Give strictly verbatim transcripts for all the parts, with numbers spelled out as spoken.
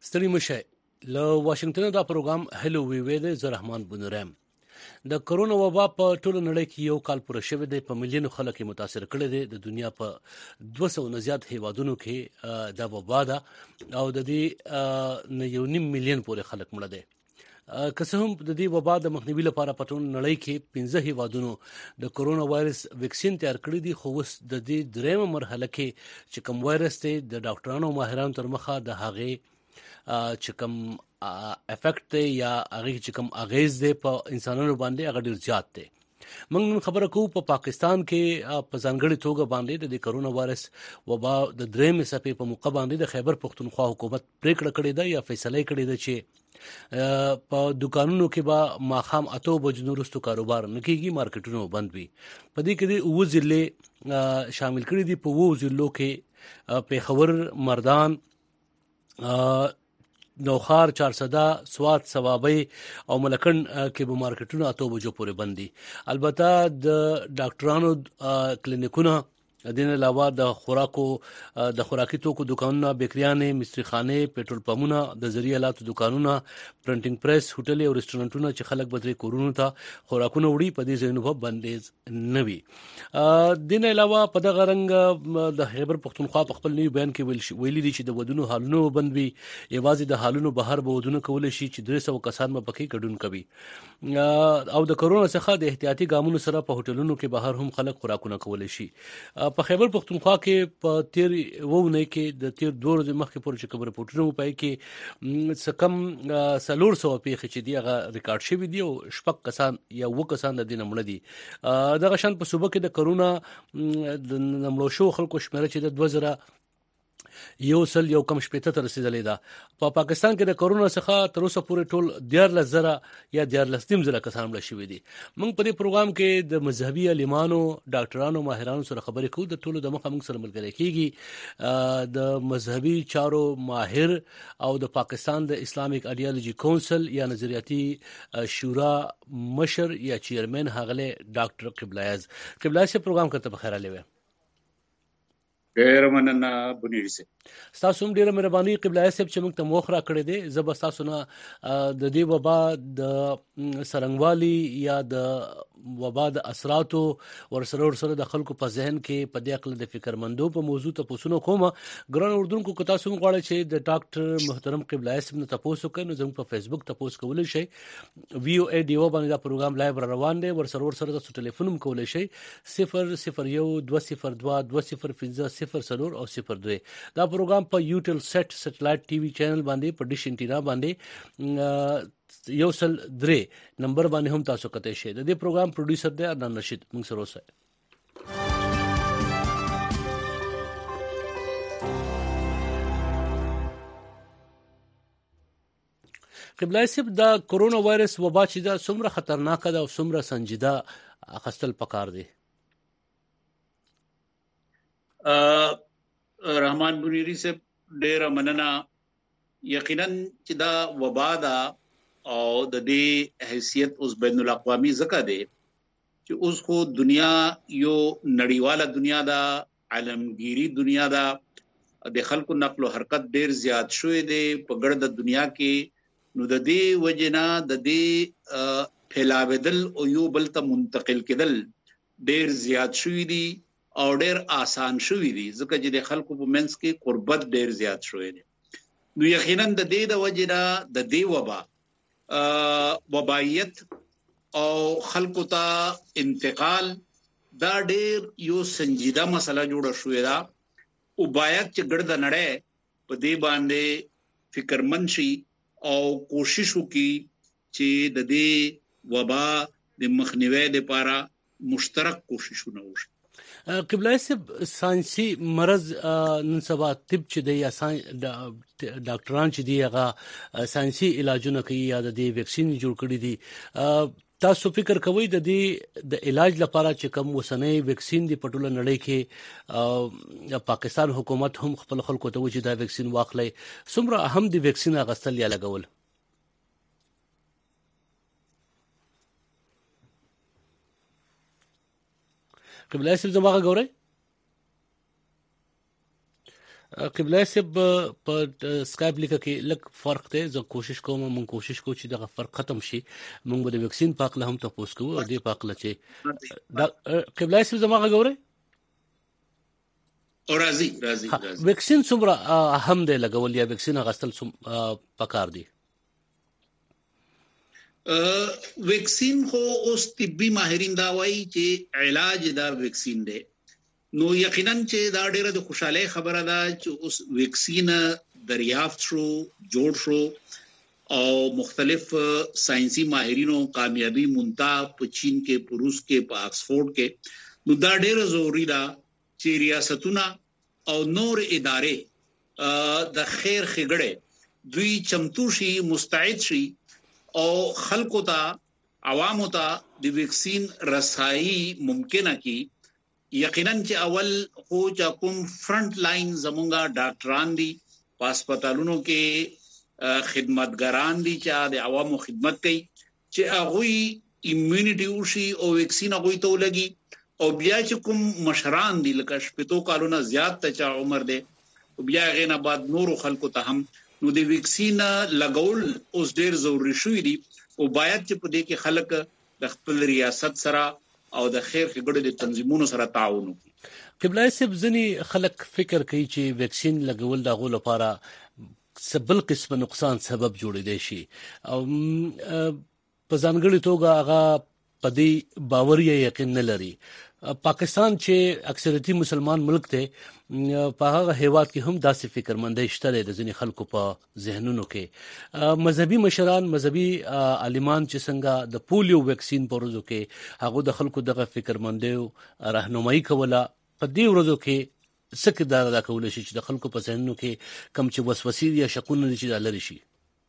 ستړي مشه له واشنگټن دا پروګرام هلو وی وی د زه رحمان بنورم. د کرونا وبا په ټوله نړۍ کې یو کال پوره شوی دی، په میلیونو خلک متاثر کړي دي. د دنیا په دوه سوه نه زیات هیوادونو کې دا وبا ده او د دې نه یو نیم میلیون پورې خلک مړه دي. که څه هم د دې وبا د مخنیوي لپاره په ټوله نړۍ کې پنځه هیوادونو د کرونا وایرس ویکسین تیار کړی دي، خو اوس د دې درېمه مرحله کې چې کوم وایرس دی د ډاکټرانو او ماهرانو تر مخه د هغې چې کوم افیکټ دی یا هغه چې کوم اغیز دی په انسانانو باندې هغه ډیر زیات دی. موږ نن خبره کوو په پاکستان کې په ځانګړي توګه باندې د کرونا وایرس وبا د درېمې څپې په موقع باندې د خیبر پښتونخوا حکومت پریکړه کړې ده یا فیصله کړې ده چې په دکانونو کې به ماخام اتو بجو وروسته کاروبار نه کیږي، مارکیټونه بند وي. په دې کې د اووه ضلع شامل کړي دي. په اووه ضلعو کې پیښور، مردان، نوخار، چارسده، سوات، ثوابی او ملکن کې به مارکیټونه اتو بجو پورې بند دي. البته د ډاکټرانو کلینیکونه، دین علاوه د خوراکو د خوراکي توکو دکانونه، بیکریانې، مستریخانې، پېټرول پمپونه، د زری آلاتو دکانونه، پرنټینګ پریس، هوټل او رستورانټونه چې خلک بدري کورونو ته خوراکونه وړي، په دې ځایونو په بندیز نه وي. دین علاوه په دغه رنګ د خیبر پښتونخوا په خپل نیو بیان کې ویلي دي چې د ودونو حالونه بند وي. یوازې د حالونو بهر به ودونه کولی شي چې درې سوه کسان به پکې ګډون کوي. او د کرونا څخه د احتیاطي ګامونو سره په هوټلونو کې بهر هم خلک خوراکونه کولی شي. په خیبر پښتونخوا کې په تیر وونه کې د تیر دوه ورځې مخکې پورې چې کوم رپورټونه وپای کې څه کم څلور سوه پیښې چې دی هغه ریکارډ شوي دي او شپږ کسان یا اووه کسان د دې نه مړه دي. دغه شان په صوبه کې د کرونا د مړو شوو خلکو شمېره چې د دوه زره یو سل یو کم شپېته ته رسیدلې ده. په پا پاکستان کې د کرونا څخه تر اوسه پورې ټول دیارلس زره یا دیارلس نیم زره کسان مړه شوي دي. موږ په دې پروګرام کې د مذهبي عالمانو، ډاکټرانو، ماهرانو سره خبرې کوو. د ټولو د مخه موږ سره ملګری کیږي د مذهبي چارو ماهر او د پاکستان د اسلامیک ایډیالوژي کونسل یا نظریاتي شورا مشر یا چیرمن هغله ډاکټر قبلایز. قبلایز سے پروګرام کرتے بخیر علی وې. ډیر مننه بنيري سي. تاسو هم ډیره مهرباني قبلایي صاحب چې موږ ته موخ را کړی دی. زه به تاسو نه د دې وبا د سرنګوالي یا د وبا د اثراتو ورسره ورسره د خلکو په ذهن کې په دې عقل د فکرمندو په موضوع ته پوښتنه کوم. ګران اردوونکو که تاسو غواړئ چې د ډاکټر محترم قبلایي صاحب نه تاسو کوئ نو زموږ په فیسبوک تاسو کولای شئ. وی او ای ډی او باندې دا پروګرام لایو روان دی. ورسره ورسره تاسو ټلیفون هم کولای شئ صفر صفر یو دوه صفر دوه دوه صفر پنځه صفر څلور او صفر دوه. دا پروګرام په یوټل سیټ سټلایټ ټي وي چینل باندې په ډیش انټینا باندې یو سل درې نمبر باندې هم تاسو کته شئ. د دې پروګرام پروډوسر دی عدنان رشید. موږ سره اوسئ. قبلایي صاحب دا کرونا وایرس وبا چې دا څومره خطرناک ده او څومره سنجیده اخیستل پکار دی؟ رحمان بنيري سے ډیر مننه. یقینا چې دا وبا ده او د دې حیثیت اوس بین الاقوامي ځکه دی چې اوس خو دنیا یو نړیواله دنیا ده، عالمگیری دنیا ده. د خلکو نقل او حرکت ډیر زیات شوی دی په ګرد دنیا کې. نو د دې وجنه د دې پھیلاویدل او یو بل ته منتقل کېدل ډیر زیات شوی دی او ډیر آسان شوی دی ځکه چې د خلکو په منځ کې قربت ډیر زیات شوی دی. نو یقینا د دې د وجنه د دې وبا وبایت او خلکو ته انتقال دا ډیر یو سنجیده مسله جوړه شوې ده او باید چې ګرد نړۍ په دې باندې فکرمند شي او کوشش وکړي چې د دې وبا د مخنیوي لپاره مشترک کوششونه وشي. قبلایي صاحب ساينسي مرض نن سبا طب چې دی یا ډاکټران چې دی هغه ساينسي علاجونه کوي یا د دې ویکسین جوړ کړی دي. تاسو فکر کوئ د دې د علاج لپاره چې کوم وسنۍ ویکسین دی په ټوله نړۍ کې پاکستان حکومت هم خپل خلکو ته وجه دا ویکسین واخلي، څومره اهم دی ویکسین اغستل یا لګول؟ قبلایي صاحب زما غوړې قبلای سب په سکایپ لیکه کې لک فرق ته زه کوشش کوم مون کوشش کوم چې دغه فرق ختم شي مونږ به د ویکسین پاک له هم تاسو کوو او دې پاک له چې دا قبلای سب زما غوړې او راځي راځي راځي ویکسین څومره اهم دی لګول یا ویکسین غستل سم پکار دی ویکسین خو اوس طبي ماهرین دا وایي چې علاج دا ویکسین دی نو یقینا چې دا ډیره د خوشاله خبره ده چې اوس ویکسین دریافت شو جوړ شو او مختلف ساينسي ماهرینو کامیابی مونتا په چین کې په روس کې په آکسفورد کې نو دا ډیره ضروری ده چې ریاستونه او نور ادارې د خیر خګړې دوی چمتو شي مستعد شي او خلکو ته عوامو ته د ویکسین رسایي ممکنه کی یقینا چې اول خو چې کوم فرنٹ لاین زمونږه ډاکټران دي هسپتالونو کې خدمتګاران دي چې د عوامو خدمت کوي چې هغه ایمیونټي وشي او ویکسین هغه ته ولګي او بیا چې کوم مشران دي لکه شپږ کالونه زیات ته عمر دي او بیا غینه بعد نور خلکو ته هم نو د ویکسین لګول اوس ډیر ضروری شوی دي او باید چې په دې کې خلک د خپل ریاست سره او د خیر خګړې د تنظیمونو سره تعاون وکړي. قبلای سب ځنی خلک فکر کوي چې ویکسین لګول د غو لپاره سبل قسم نقصان سبب جوړېدای شي او په ځانګړي توګه هغه پدې باور یې یقین نه لري. پاکستان چې اکثریتي مسلمان ملک ته په هغه هیواد کې هم داسې فکرمندۍ شته د ځینې خلکو په ذهنونو کې مذهبي مشران مذهبي عالمان چې څنګه د پولیو ویکسین په ورځو کې هغه د خلکو دغه فکرمندۍ راهنمایي کوله په دې ورځو کې څه کار ادا کول شي چې د خلکو په ذهنونو کې کم چې وسوسې یا شکونه چې لري شي.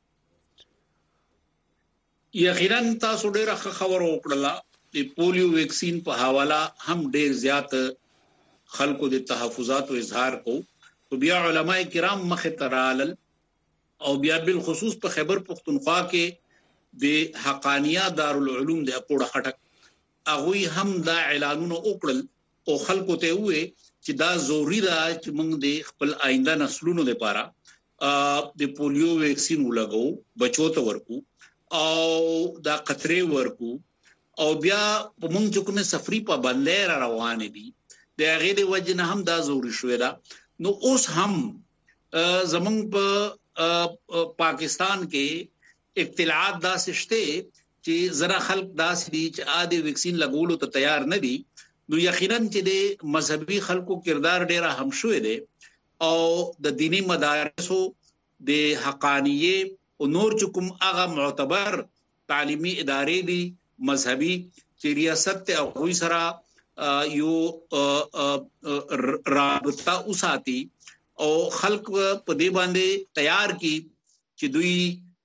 یقینا تاسو ډیره خبرو وکړه د پولیو ویکسین په حواله هم ډیر زیات خلکو د تحفظات او اظهار کو تو بیا علماء کرام مخ ترال او بیا بالخصوص په خیبر پختونخوا کې د حقانیه دارالعلوم د اپوړه خټک هغه هم دا اعلانونه وکړل او خلکو ته وې چې دا ضروری ده چې موږ د خپل آینده نسلونو لپاره د پولیو ویکسین ولګو بچو ته ورکو او دا قطره ورکو او بیا په موږ چې کومه سفري په باندې را روان دي د هغه د وجه نه هم دا ضروری شوې ده نو اوس هم زمونږ په پاکستان کې اطلاعات دا سشته چې زرا خلک داس دي چې عادي ویکسین لګولو ته تیار نه دي نو یقینا چې د مذهبي خلکو کردار ډیر هم شوې دي او د دینی مدارسو د حقانیه او نور چې کوم هغه معتبر تعلیمي ادارې دي مذهبي چې ریاست ته هغه سره یو رابطه اوساتي او خلق په دې باندې تیار کی چې دوی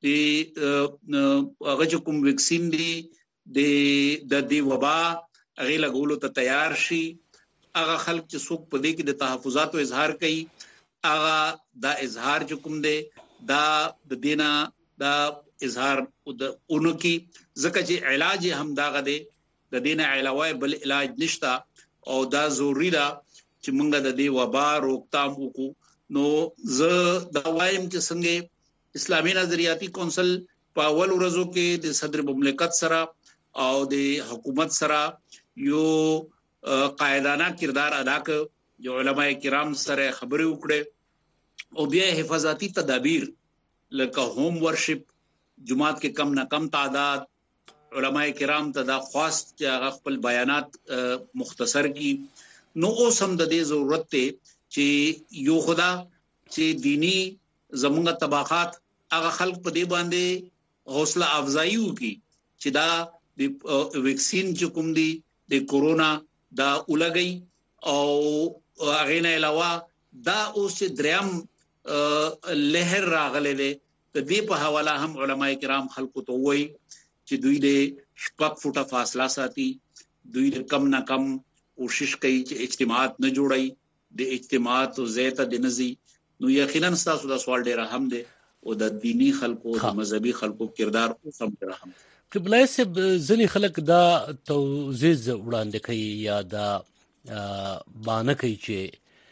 د هغه کوم ویکسین دي د د دی وبا هغه لګولو ته تیار شي هغه خلق چې څوک په دې کې د تحفظات او اظهار کوي هغه دا اظهار چې کوم دی دا د دینه دا اظهار د اونکی زکه چې علاج هم دا غده د دینه علاوه بل علاج نشتا او دا ضروری ده چې موږ د دې وبا روکتام وکړو نو زه دا وایم چې څنګه اسلامي نظریاتي کونسل په اول ورځو کې د صدر مملکت سره او د حکومت سره یو قائدانه کردار ادا کړ جو علماء کرام سره خبرې وکړي او بیا حفاظتي تدابیر لکه ہوم ورشپ جماعت کې کم نه کم تعداد علماء کرام ته دا خواست چې خپل بیانات مختصر کی نو اوس هم د دې ضرورت ته چې یو خدا چې دینی زمونږه طبقات هغه خلق په دې باندې حوصله افزایی وکي چې دا د ویکسین چې کوم دی د کورونا دا ولګي او هغه نه علاوه دا اوس دریم لهر راغله ده د دې په حواله هم علماء کرام خلکو ته وایي چې دوی د شپږ فوټه فاصله ساتي دوی د کم نه کم کوشش کوي چې اجتماعات نه جوړي د اجتماعات او زیاته د نزي نو یقینا تاسو د سوال ډیر هم ده او د دینی خلکو د مذهبي خلکو کردار او سم ډیر هم قبلای سب ځنی خلک دا توزیز وړاندې کوي یا دا باندې کوي چې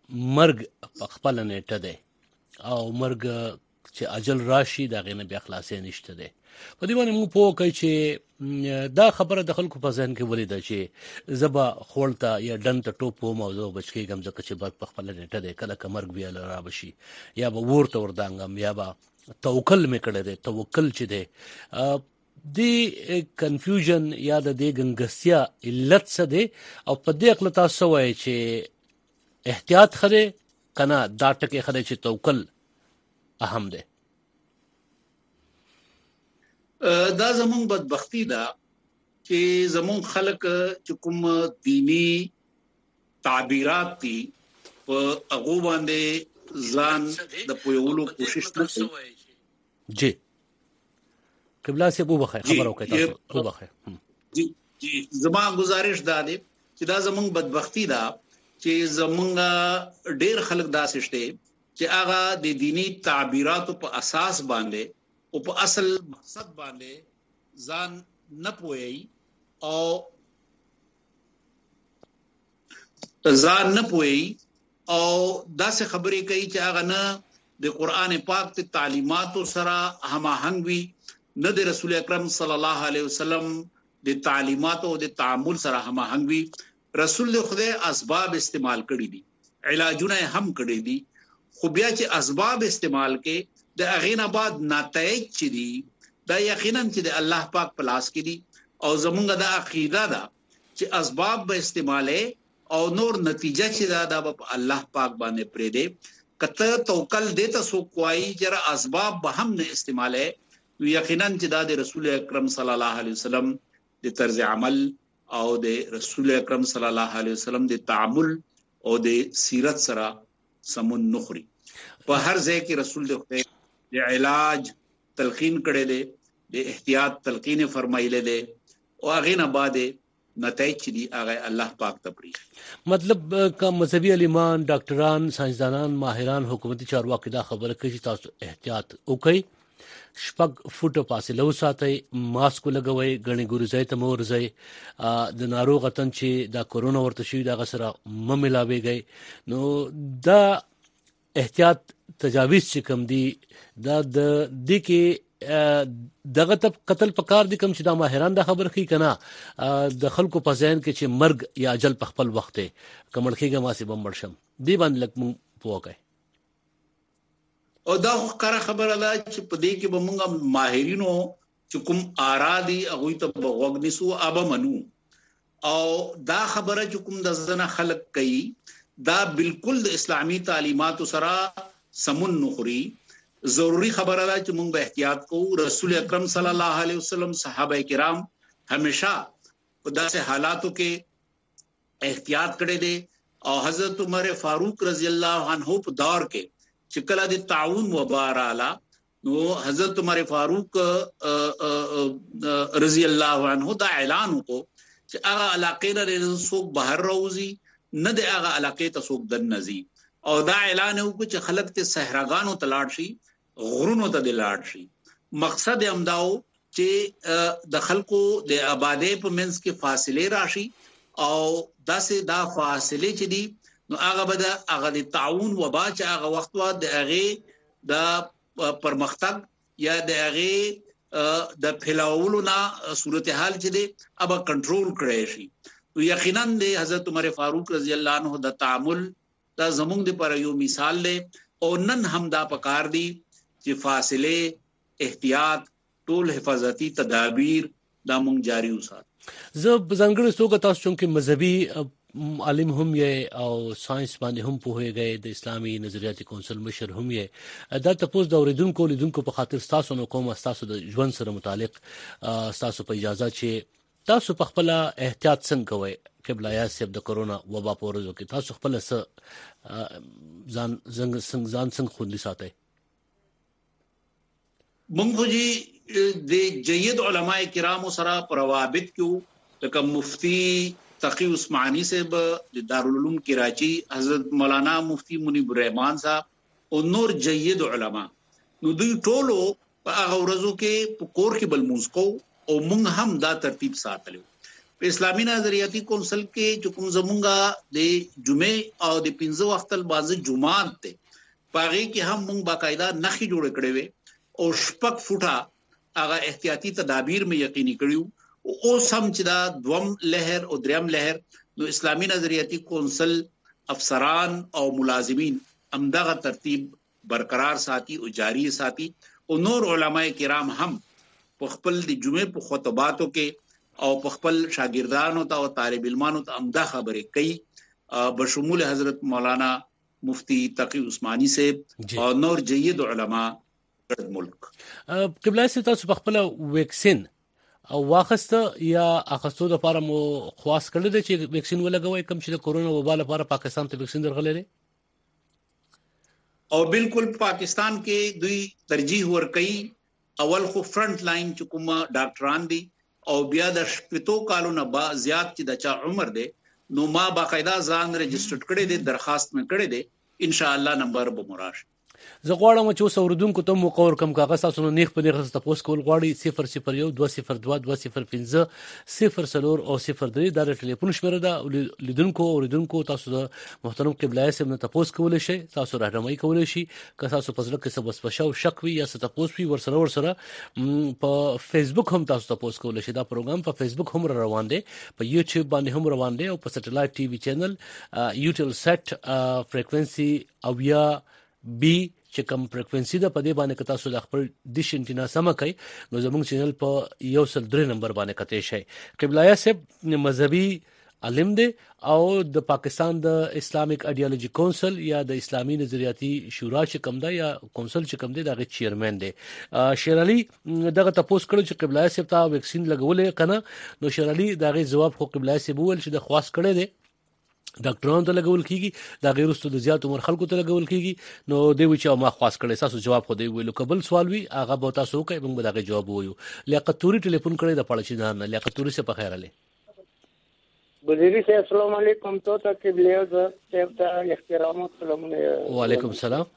مرګ په خپل نیټه دی او مرګ چې اجل راشي دا غینه بیا خلاصې نشته دی. په دې باندې موږ پوه کوي چې دا خبره د خلکو په ذهن کې ولیده چې زبا خولته یا ډن ته ټوپ و موضوع بچکی ګم ځکه چې بد په خپل نیټه دی کله کمرګ بیا لرا بشي یا به ورته وردانګم یا به توکل مې کړی دی. توکل چې دی دی کنفیوژن یا د دې ګنګسیا علت څه دی او په دې خپل تاسو وایي چې احتیاط خره کنه دا ټکي خره چې توکل اهم دی. دا زمون بدبختی ده چې زمون خلک چې کوم دینی تعبیرات دي په هغه باندې ځان د پویولو کوشش نه کوي. جی قبله سے ابو بخیر خبر او کوي تاسو ابو بخیر. جی جی زما گزارش ده چې دا زمون بدبختی ده چې زمون ډیر خلک داسې شته چې هغه د دینی تعبیراتو په اساس باندې او په اصل مقصد باندې ځان نه پوي او ځان نه پوي او داسې خبرې کوي چې هغه نه د قران پاک ته تعلیماتو سره هماهنګ وي نه د رسول اکرم صلی الله علیه وسلم د تعلیماتو او د تعامل سره هماهنګ وي. رسول خدای اسباب استعمال کړي دي علاجونه هم کړي دي خو بیا چې اسباب استعمال کې د اغینا بعد نتایج چي دي دا یقینا چې د الله پاک په لاس کې دي او زمونږ د عقیده ده چې اسباب به استعماله او نور نتیجه چې دا د الله پاک باندې پرې دي. کته توکل دې ته سو کوی چې اسباب به هم نه استعماله یقینا چې دا د رسول اکرم صلی الله علیه وسلم د طرز عمل او د رسول اکرم صلی الله علیه وسلم د تعامل او د سیرت سره سمون نخري. په هر ځای کې رسول د د علاج تلقین کړي دي د احتیاط تلقین فرمایله دي او هغه نه بعد نتایج دي هغه الله پاک تبری. مطلب کا مذهبي عالمان ډاکټران ساينسدانان ماهران حکومتي چارواکي دا خبره کوي چې تاسو احتیاط وکړئ شپږ فوټه فاصله وساتئ ماسک لګوئ غني ګورځي ته مورځي د ناروغ تن چې دا کورونا ورته شي دا غسر م ملاويږي نو دا احتیاط تجاویز چې کم دي دا د دې کې دغه ته قتل پکار دي کم چې دا ماهران دا خبر کوي کنه د خلکو په ذهن کې چې مرګ یا اجل په خپل وخت کمړخېګه ما سي بمړشم دی باندې لک مونږ پوکای او دا خبره خبره ده چې په دې کې به مونږه ماهرینو چې کوم آرادي هغه ته بغوګنسو ابا منو او دا خبره چې کوم د ځنه خلق کوي دا بالکل د اسلامي تعلیمات سره سمون نخري. ضروری خبره ده چې موږ به احتیاط کوو. رسول اکرم صلی الله علیه وسلم صحابه کرام همیشه په داسې حالاتو کې احتیاط کړي دي او حضرت عمر فاروق رضی الله عنه په دور کې چې کله د تعاون وبا رااله نو حضرت عمر فاروق رضی الله عنه دا اعلان وکړ چې هغه علاقې نه څوک بهر راوځي نه د هغه علاقې ته څوک دن نزي او دا اعلان وکړ چې خلک ته صحراګانو ته لاړ شي غرونو ته لاړ شي. مقصد هم داو چې د خلکو د آبادې په منځ کې فاصله راشي او داسې دا فاصله چې دي نو هغه به د هغه د تعاون وبا چې هغه وخت وا د هغه د پرمختګ یا د هغه د پھیلاولو نه صورتحال چې دي ابا کنټرول کړی شي. یقینا د حضرت عمر فاروق رضی الله عنه د تعامل دا زمونږ د پر یو مثال دی او نن هم دا پکار دی چې فاصله احتیاط ټول حفاظتي تدابیر دا مونږ جاری وساتو. زه بزنګړ سوګه تاسو چې مذهبي عالم هم یې او ساينس باندې هم پوهیږي د اسلامي نظریاتي کونسل مشر هم یې دا تاسو د اوریدونکو لیدونکو په خاطر تاسو نو کوم تاسو د ژوند سره متعلق تاسو په اجازه چې تاسو په خپل احتیاط څنګه کوئ قبله یا سب د کورونا وبا پورزو کې تاسو خپل ځان ځان څنګه خوندي ساتئ؟ مونږ جی د جید علماء کرام سره پروابط کیو لکه مفتی تقی عثماني صاحب د دارالعلوم کراچی حضرت مولانا مفتی منیب الرحمان صاحب او نور جید علما نو دوی ټولو په هغه ورځو کې په کور کې بل مونږ کو او مونږ هم دا ترتیب ساتلو په اسلامي نظریاتي کونسل کې چې کوم زمونږه د جمعې او د پنځه وخت البازه جمعات ته پاره کې هم موږ باقاعده نخي جوړ کړې وي او شپک فوټه هغه احتیاطي تدابیر مې یقیني کړیو او سم چې دا دوم لهر او دریم لهر نو اسلامي نظریاتي کونسل افسران او ملازمین همدغه ترتیب برقرار ساتي او جاری ساتي او نور علماء کرام هم په خپل د جمعې په خطباتو کې او په خپل شاګردانو ته او طالب علمانو ته امدا خبرې کوي بشمول حضرت مولانا مفتی تقی عثماني سے او نور جید علما د ملک. قبله سي تاسو په خپل ویکسین او واخسته یا اخستو لپاره مو خواص کړل چې ویکسین ولګوي کوم چې د کورونا وبا لپاره پاکستان ته ویکسین درغلې او بالکل پاکستان کې دوی ترجیح ورکړي اول خو فرنٹ لاین چې کومه ډاکټران دي او بیا د شپږو کالو نه با زیات چې د چا عمر دی نو ما باقاعده ځان رجسټر کړی دی درخواست مې کړی دی ان شاء الله نمبر به مراش زه غواړم چې اوسوردونکو ته مو قور کم کاغذ تاسو نه نیخ په نیخ تاسو کول غواړي صفر صفر یو دوه صفر دوه دوه صفر پنځه صفر څلور او صفر درې دا د ټلیفون شمیره ده لیدونکو او لیدونکو تاسو د محترم قبله سم نه تاسو کول شي تاسو راهنمایي کول شي که تاسو په ځل کې څه بسپشاو شک وي یا څه تاسو وي ورسره ورسره په فیسبوک هم تاسو تاسو کول شي دا پروګرام په فیسبوک هم روان دی په یوټیوب باندې هم روان دی او په سټلایټ ټي وي چینل یوټیوب سیټ فریکوئنسي او یا بي چې کوم فریکوئنسي ده په دې باندې کتا سو د خپل ډیش انټینا سم کوي نو زموږ چینل په یو سل درې نمبر باندې کته شي. قبله صاحب مذهبي عالم دی او د پاکستان د اسلامیک ایډیالوژي کونسل یا د اسلامي نظریاتي شورا چې کوم ده یا کونسل چې کوم دی دغه چیرمن دی. شیر علي دغه تاسو کړو چې قبله صاحب ته ویکسین لګولې کنه نو شیر علي دغه جواب خو قبله صاحب ول چې د خواص کړی دی ډاکټرانو ته لګول کیږي دا غیر واستو د زیات عمر خلکو ته لګول کیږي نو دوی چې ما خاص کړي تاسو جواب خو دی ویلو قبل سوال وی هغه به تاسو کوي موږ دا جواب وایو. لیاقت توري ټلیفون کړی د پړچی نه لیاقت توري څخه په خیر علي وزیری صاحب السلام علیکم تو ته قبله صاحب ته احترام السلام وعلیکم السلام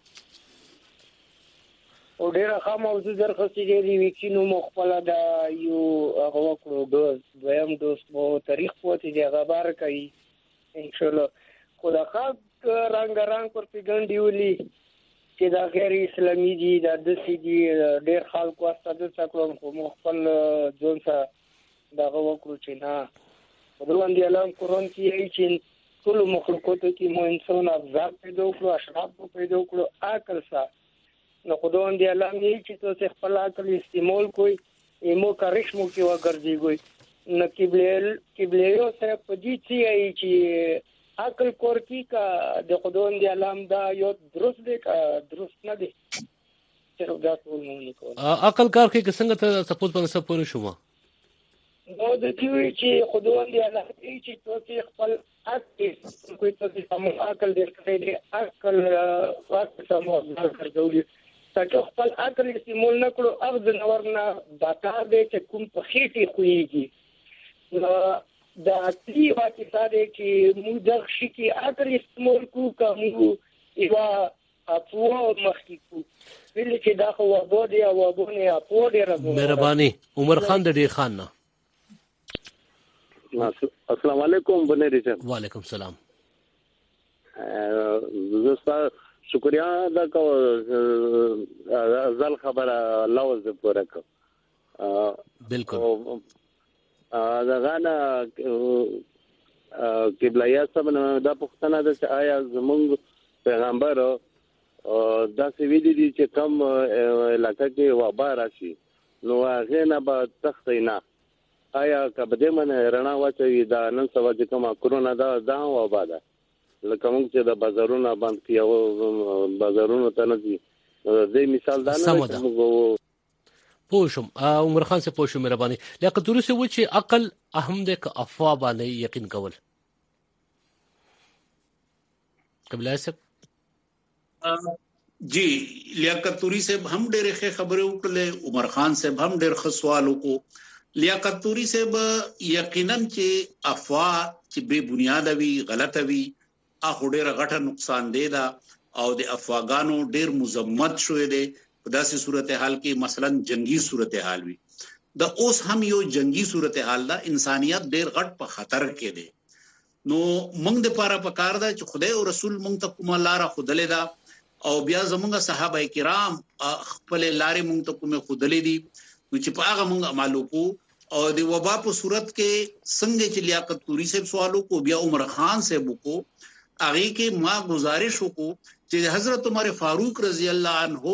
او ډیره ښه موضوع درخواست دی ویکسین مخبل دا یو هغه کړو دوز دویم دوز مو تاریخ پوتې دی غبار کوي ان شاء الله خدا خاص رنگ رنگ پر پیګنډي ولي چې دا غیر اسلامي دي دا د سي دي ډېر خلکو واستاده څکلون خو مخبل ځون سره دا وکړو چې نه بدلون دی اعلان قرآن کې چې ټول مخلوقات کې مو انسان افضل پیدا کړو اشراف پیدا کړو عقل سره نو خدای دې اعلان یې چې تاسو خپل عقل استعمال کوئ ایمو کارښمو کې وګرځي کوئ نو قبله قبله یو سره په دې چې چې عقل کور کی کا د خدای دی علام دا یو درست دی کا درست نه دی چې دا ټول مونږ کوو عقل کار کې څنګه ته سپوز باندې سپور شو ما نو د دې چې خدای دی علام چې تاسو خپل عقل کوئی څه سم عقل دې کړی دی عقل وخت سم ورکړی تاسو خپل عقل استعمال نه کړو ارز نورنا باتا دې چې کوم په خېټي خوېږي نو دا اصلي واقعا دې چې موږ د شکی عقل استعمال کوو کوم یو اپو مخکې ویل چې دا خو وبودي او وبونه اپو ډیره مهرباني عمر خان د ډیر خان نه السلام علیکم بنری صاحب وعلیکم السلام زستا شکریا دا کو ځل خبره لوز پوره کو بالکل دا غانا قبله صاحب دا پښتنه ده چې آیا زمونږ پیغمبر دا څه ویلي دي چې کم علاقه کې وبا راشي نو هغه نه به تختی نه آیا کبه من رڼا واچوي دا نن سبا چې کومه کرونا دا دا وبا ده لکه موږ چې د بازارونو باندې کیو بازارونو ته نه دي دې مثال دا نه موږ پوشم عمر خان سے پوشم مهرباني لیاقت توري سے و چې عقل اهم ده ک افوا باندې یقین کول قبله صاحب جی لیاقت توري سے هم ډېر ښه خبره وکړه عمر خان سے هم ډېر ښه سوال وکړو لیاقت توري سے یقینا چې افوا چې بے بنیاد وي غلط وي اخو ډېر غټه نقصان دی دا او د افواګانو ډېر مزمت شوې دي په داسې صورتحال کې مثلا جنگي صورتحال وي د اوس هم یو جنگي صورتحال ده، انسانيت ډېر غټ په خطر کې دی. نو موږ د پاره پکار ده چې خدای او رسول موږ ته کومه لار خودلې ده او بیا زموږ صحابه کرام خپل لارې موږ ته کومه خودلې دي، نو چې په هغه موږ عمل وکړو. او د وبا په صورت کې څنګه چې لیاقت طوری صاحب سوالو کو بیا عمر خان صاحب کو هغه کې ما گزارش وکړو چې حضرت عمر فاروق رضی الله عنه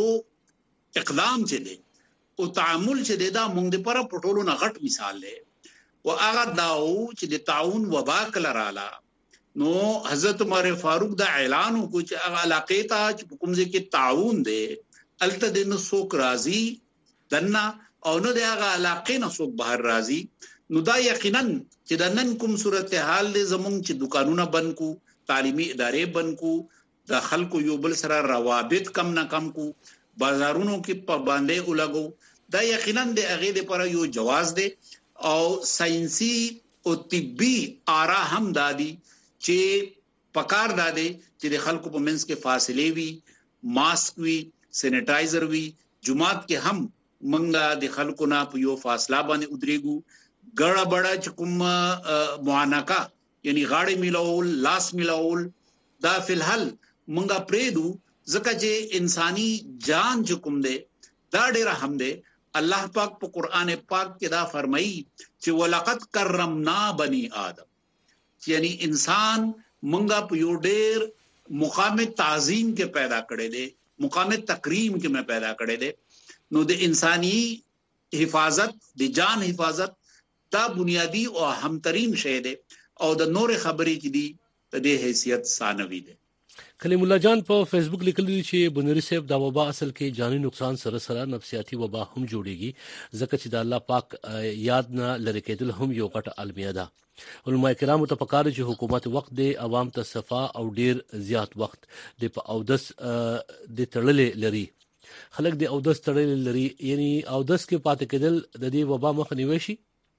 اقدام چې دی او تعامل چې دی دا موږ د پاره پټولو نه غټ مثال دی. او هغه داو چې د تعاون وبا کله رااله نو حضرت عمر فاروق دا اعلان وکړو چې هغه علاقې ته چې کوم ځای کې تعاون دی الته د نو څوک راضي دنه او نو د هغه علاقې نه څوک بهر راضي. نو دا یقینا چې د نن کوم صورتحال دی زمونږ چې دکانونه بند کو، تعلیمي ادارې بند کو، د خلکو یو بل سره روابط کم نه کم کو، بازارونو کې پابندۍ ولګو، دا یقینا د هغه لپاره یو جواز دی. او ساينسي او طبي آرا هم دادي چې پکار دادي چې د خلکو په منځ کې فاصله وي، ماسک وي، سینیټایزر وي. جمعات کې هم منګه د خلکو نه په یو فاصله باندې ودرېګو. ګړه بڑا چې کوم معانقه یعنی غاړې ملاول، لاس ملاول، دا فلحال منګه پریدو ځکه چې انساني جان چې کوم دی دا ډېر اهم دی. الله پاک په قران پاک کې دا فرمایي چې ولقد کرمنا بني آدم، یعنی انسان منګه په یو ډېر مقام تعظیم کې پیدا کړي دي، مقام تکریم کې مې پیدا کړي دي. نو د انساني حفاظت، د جان حفاظت دا بنیادی او اهمترین شی دی او د نور خبرې کې دی د دې حیثیت ثانوي دی. کلیم الله جان په فیسبوک لیکلی چې بنوري صاحب دا وبا اصل کې جانی نقصان سره سره نفسیاتی وبا هم جوړيږي ځکه چې د الله پاک یاد نه لری کېدل هم یو غټ المیه ده. علماء کرام ته پکاره چې حکومت وخت دی عوام ته صفا او ډیر زیات وخت د په اودس د تړلې لري، خلک د اودس تړلې لري، یعنی اودس کې پاتې کېدل د دې وبا مخ نیوي شي.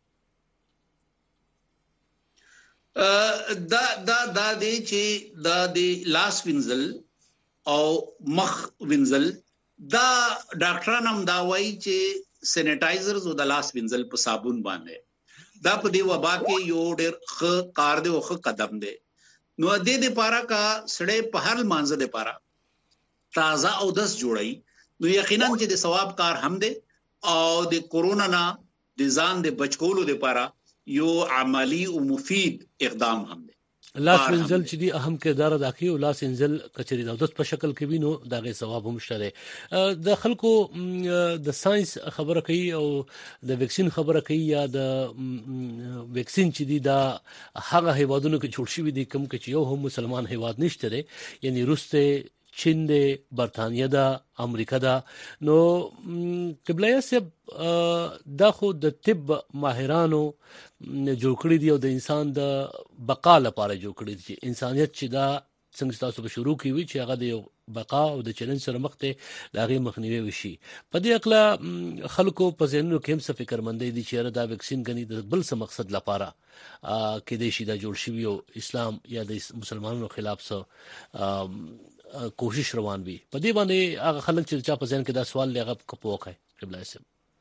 دا دا دا دی چې دا د لاس وینزل او مخ وینزل دا ډاکټران هم دا وایي چې سینیټایزرز او د لاس وینزل په صابون باندې دا په دې وبا کې یو ډېر ښه کار دی او ښه قدم دی. نو د دې لپاره کا سړی په هر مانزه لپاره تازه اودس جوړي نو یقینا چې د ثواب کار هم دی او د کورونا نه د ځان د بچکولو لپاره یو عملی او مفید اقدام هم دی. لاس انزل چې دی اهم کردار ادا کوي او لاس انزل کچري د اودس په شکل کې وینو دغه ثواب هم شته. د خلکو د ساينس خبره کوي او د ویکسین خبره کوي یا د ویکسین چې دی دا هغه هیوادونو کې جوړ شوی دی کوم کې یو هم مسلمان هیواد نشته دی، یعنی روسته، چین دی، برتانیا دا، امریکا دا. نو قبله سب دا خو د طب ماهرانو جوړ کړی دی او د انسان د بقا لپاره جوړ کړی دی. انسانيت چې دا څنګه تاسو په شروع کې وی چې هغه د بقا او د چیلنج سره مخ ته لاغي مخنیوي وشي. په دې اکلا خلکو په ذهنونو کې هم څه فکرمندۍ دي چې دا ویکسین غني د بل څه مقصد لپاره کې د شي دا جوړ شوی او اسلام یا د مسلمانانو خلاف څه کوشش روان وي. په دې باندې هغه خلک چې چا په ذهن کې دا سوال لغه کپوکه قبله سم.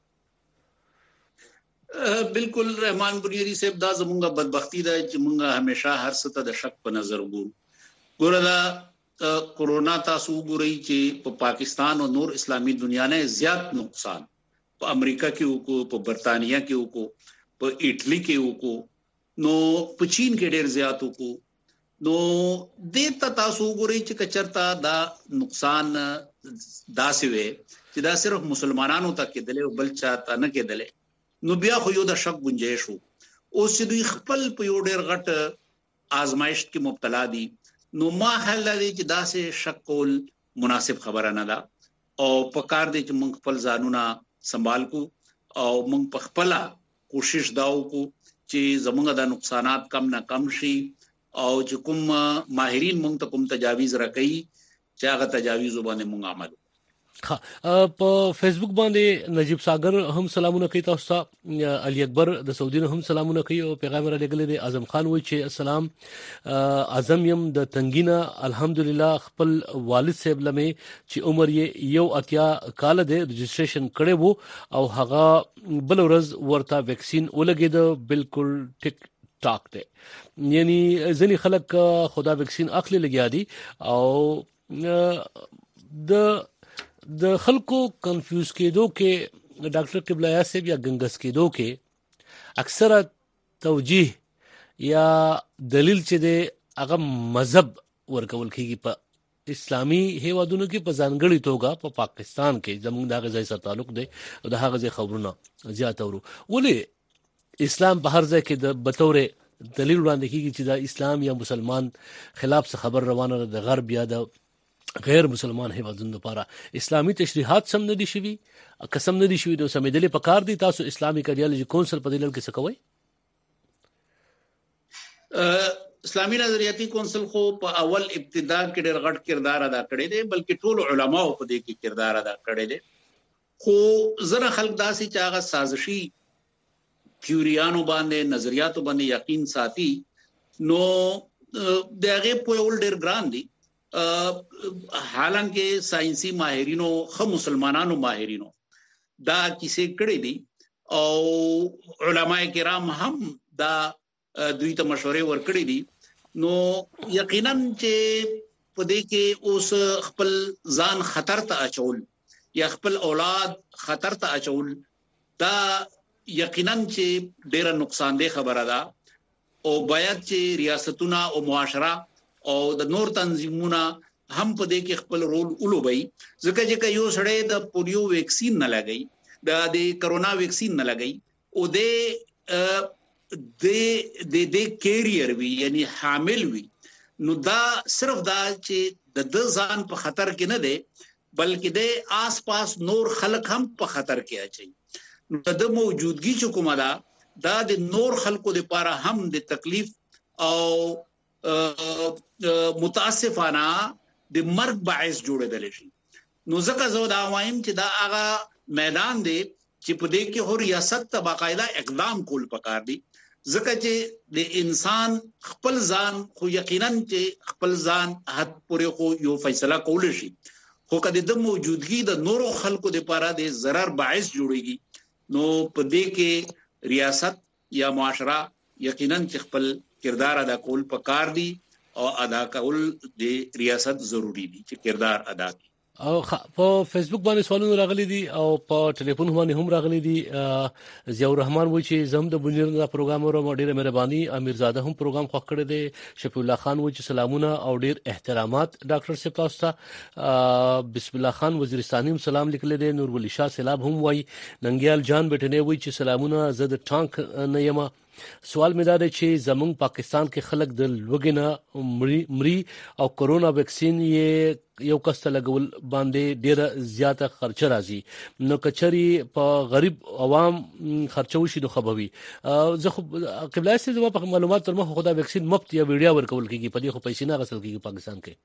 بالکل رحمان بنيري صاحب دا زمونږه بدبختی ده چې مونږه همیشه هر څه ته د شک په نظر وګورو. ګوره دا کورونا تاسو ګورئ چې په پا پاکستان او نور اسلامي دنیا نه زیات نقصان په امریکا کې وکړو، په برتانیا کې وکړو، په ایټلی کې وکړو، نو په چین کې ډېر زیات وکړو. نو دې ته تاسو ګورئ چې کچرتا دا نقصان داسې وي چې دا صرف مسلمانانو ته کېدل او بل چا ته نه کېدل، نو بیا خو یو د شک گنجائش وو. اوس چې دوی خپل په یو ډېر غټ آزمایش کې مبتلا دي، نو ما حل لري چې داسې شک کول مناسب خبره نه ده او په کار دي چې موږ خپل ځانونه سنبال کو او موږ په خپل کوشش دا وکړو چې زموږ د نقصانات کم نه کم شي او چې کوم ماهرین موږ ته کوم تجاویز راکړي چې هغه تجاویز باندې موږ عمل. په فیسبوک باندې نجیب ساگر هم سلامونه کوي تاسو ته، علي اکبر د سعودي هم سلامونه کوي او پیغام را لګل دي. اعظم خان وایي چې السلام، اعظم يم د تنګینا الحمدلله خپل والد صاحب لمه چې عمر یې یو اتیا کال دی رجسټریشن کړي وو او هغه بل ورځ ورته ویکسین ولګید. بالکل ټیک ټاک دی، یعنی ځنی خلک خدا ویکسین اخلي لګیا دي او د د خلکو کنفیوز کېدو کې ډاکټر قبلیا صاحب یا گنگس کېدو کې اکثره توجیه یا دلیل چې د هغه مذهب ورکول کېږي په اسلامي هیوادونو کې په ځانګړي توګه په پا پاکستان کې زموږ د هغه ځای سره تعلق دی او د هغه ځای خبرونه زیات اورو. ولې اسلام په هر ځای کې د بطور دلیل وړاندې کېږي چې د اسلام یا مسلمان خلاف څه خبر روانه ده د غرب یا د غیر مسلمان هیوادونو لپاره اسلامي تشریحات سم نه دي شوي، قسم نه دي شوي نو سمېدلې پکار دي. تاسو اسلامي کارډیالوجي کونسل په دلیل کې څه کوي؟ اسلامي نظریاتي کونسل خو په اول ابتدا کې ډېر غټ کردار ادا کړی دی، بلکې ټول علماو په دې کې کردار ادا کړی دی. خو زره خلک داسې چې هغه سازشي تیوریانو باندې نظریاتو باندې یقین ساتي نو دغه په ول ډېر ګران دي. حالانکه ساينسي ماهرینو خو مسلمانانو ماهرینو دا کیسې کړې دي او علماء کرام هم دا دوی ته مشورې ورکړې دي. نو یقینا چې په دې کې اوس خپل ځان خطر ته اچول یا خپل اولاد خطر ته اچول دا یقینا چې ډېر نقصان دی خبره ده او باید چې ریاستونه او معاشره او د نور تنظیمونه هم په دې کې خپل رول ولوبي. ځکه چې یو سړی د پولیو ویکسین نه لګي، د د کرونا ویکسین نه لګي او د د د د کیریئر وی یعنی حامل وی، نو دا صرف دا چې د د ځان په خطر کې نه دی بلکې د آس پاس نور خلک هم په خطر کې اچي. نو د موجودګي چې کومه ده دا د نور خلکو لپاره هم د تکلیف او متاسفانه د مرګ باعث جوړېدل شي. نو ځکه زه دا وایم چې دا هغه میدان دی چې په دې کې هو ریاست ته باقاعده اقدام کول پکار دي. ځکه چې د انسان خپل ځان خو یقینا چې خپل ځان حد پورې خو یو فیصله کول شي، خو کله د موجودګي د نورو خلکو لپاره د ضرر باعث جوړيږي نو په دې کې ریاست یا معاشره یقینا چې خپل کردار ادا کول پکار دي او ادا کول د ریاست ضروری دي چې کردار ادا کړي. او په فیسبوک باندې سوالونه راغلي دي او په ټلیفون باندې هم راغلي دي. ضیاء الرحمن وایي چې زم د بنیر دا پروګرام ورو ډیره مهرباني، امیر زاده هم پروګرام خوښ کړی دی. شفیع الله خان وایي چې سلامونه او ډیر احترامات ډاکټر صاحب تاسو ته. بسم الله خان وزیرستاني هم سلام لیکل دي. نور ولی شاه سیلاب هم وایي. ننګیال جان بټنی وایي چې سلامونه زه د ټانک نه یم. سوال مې دا دی چې زمونږ پاکستان کې خلک د لوګینه مري او کرونا ویکسین یې یو کس ته لګول باندې ډیره زیاته خرچه راځي، نو کچري په غریب عوام خرچه وشي نو خبوي. زه خو قبلای سي زما په معلومات تر مخه خدا ویکسین مفت یا ویډیا ورکول کیږي، په دې خو پیسې نه غسل کیږي پاکستان کې.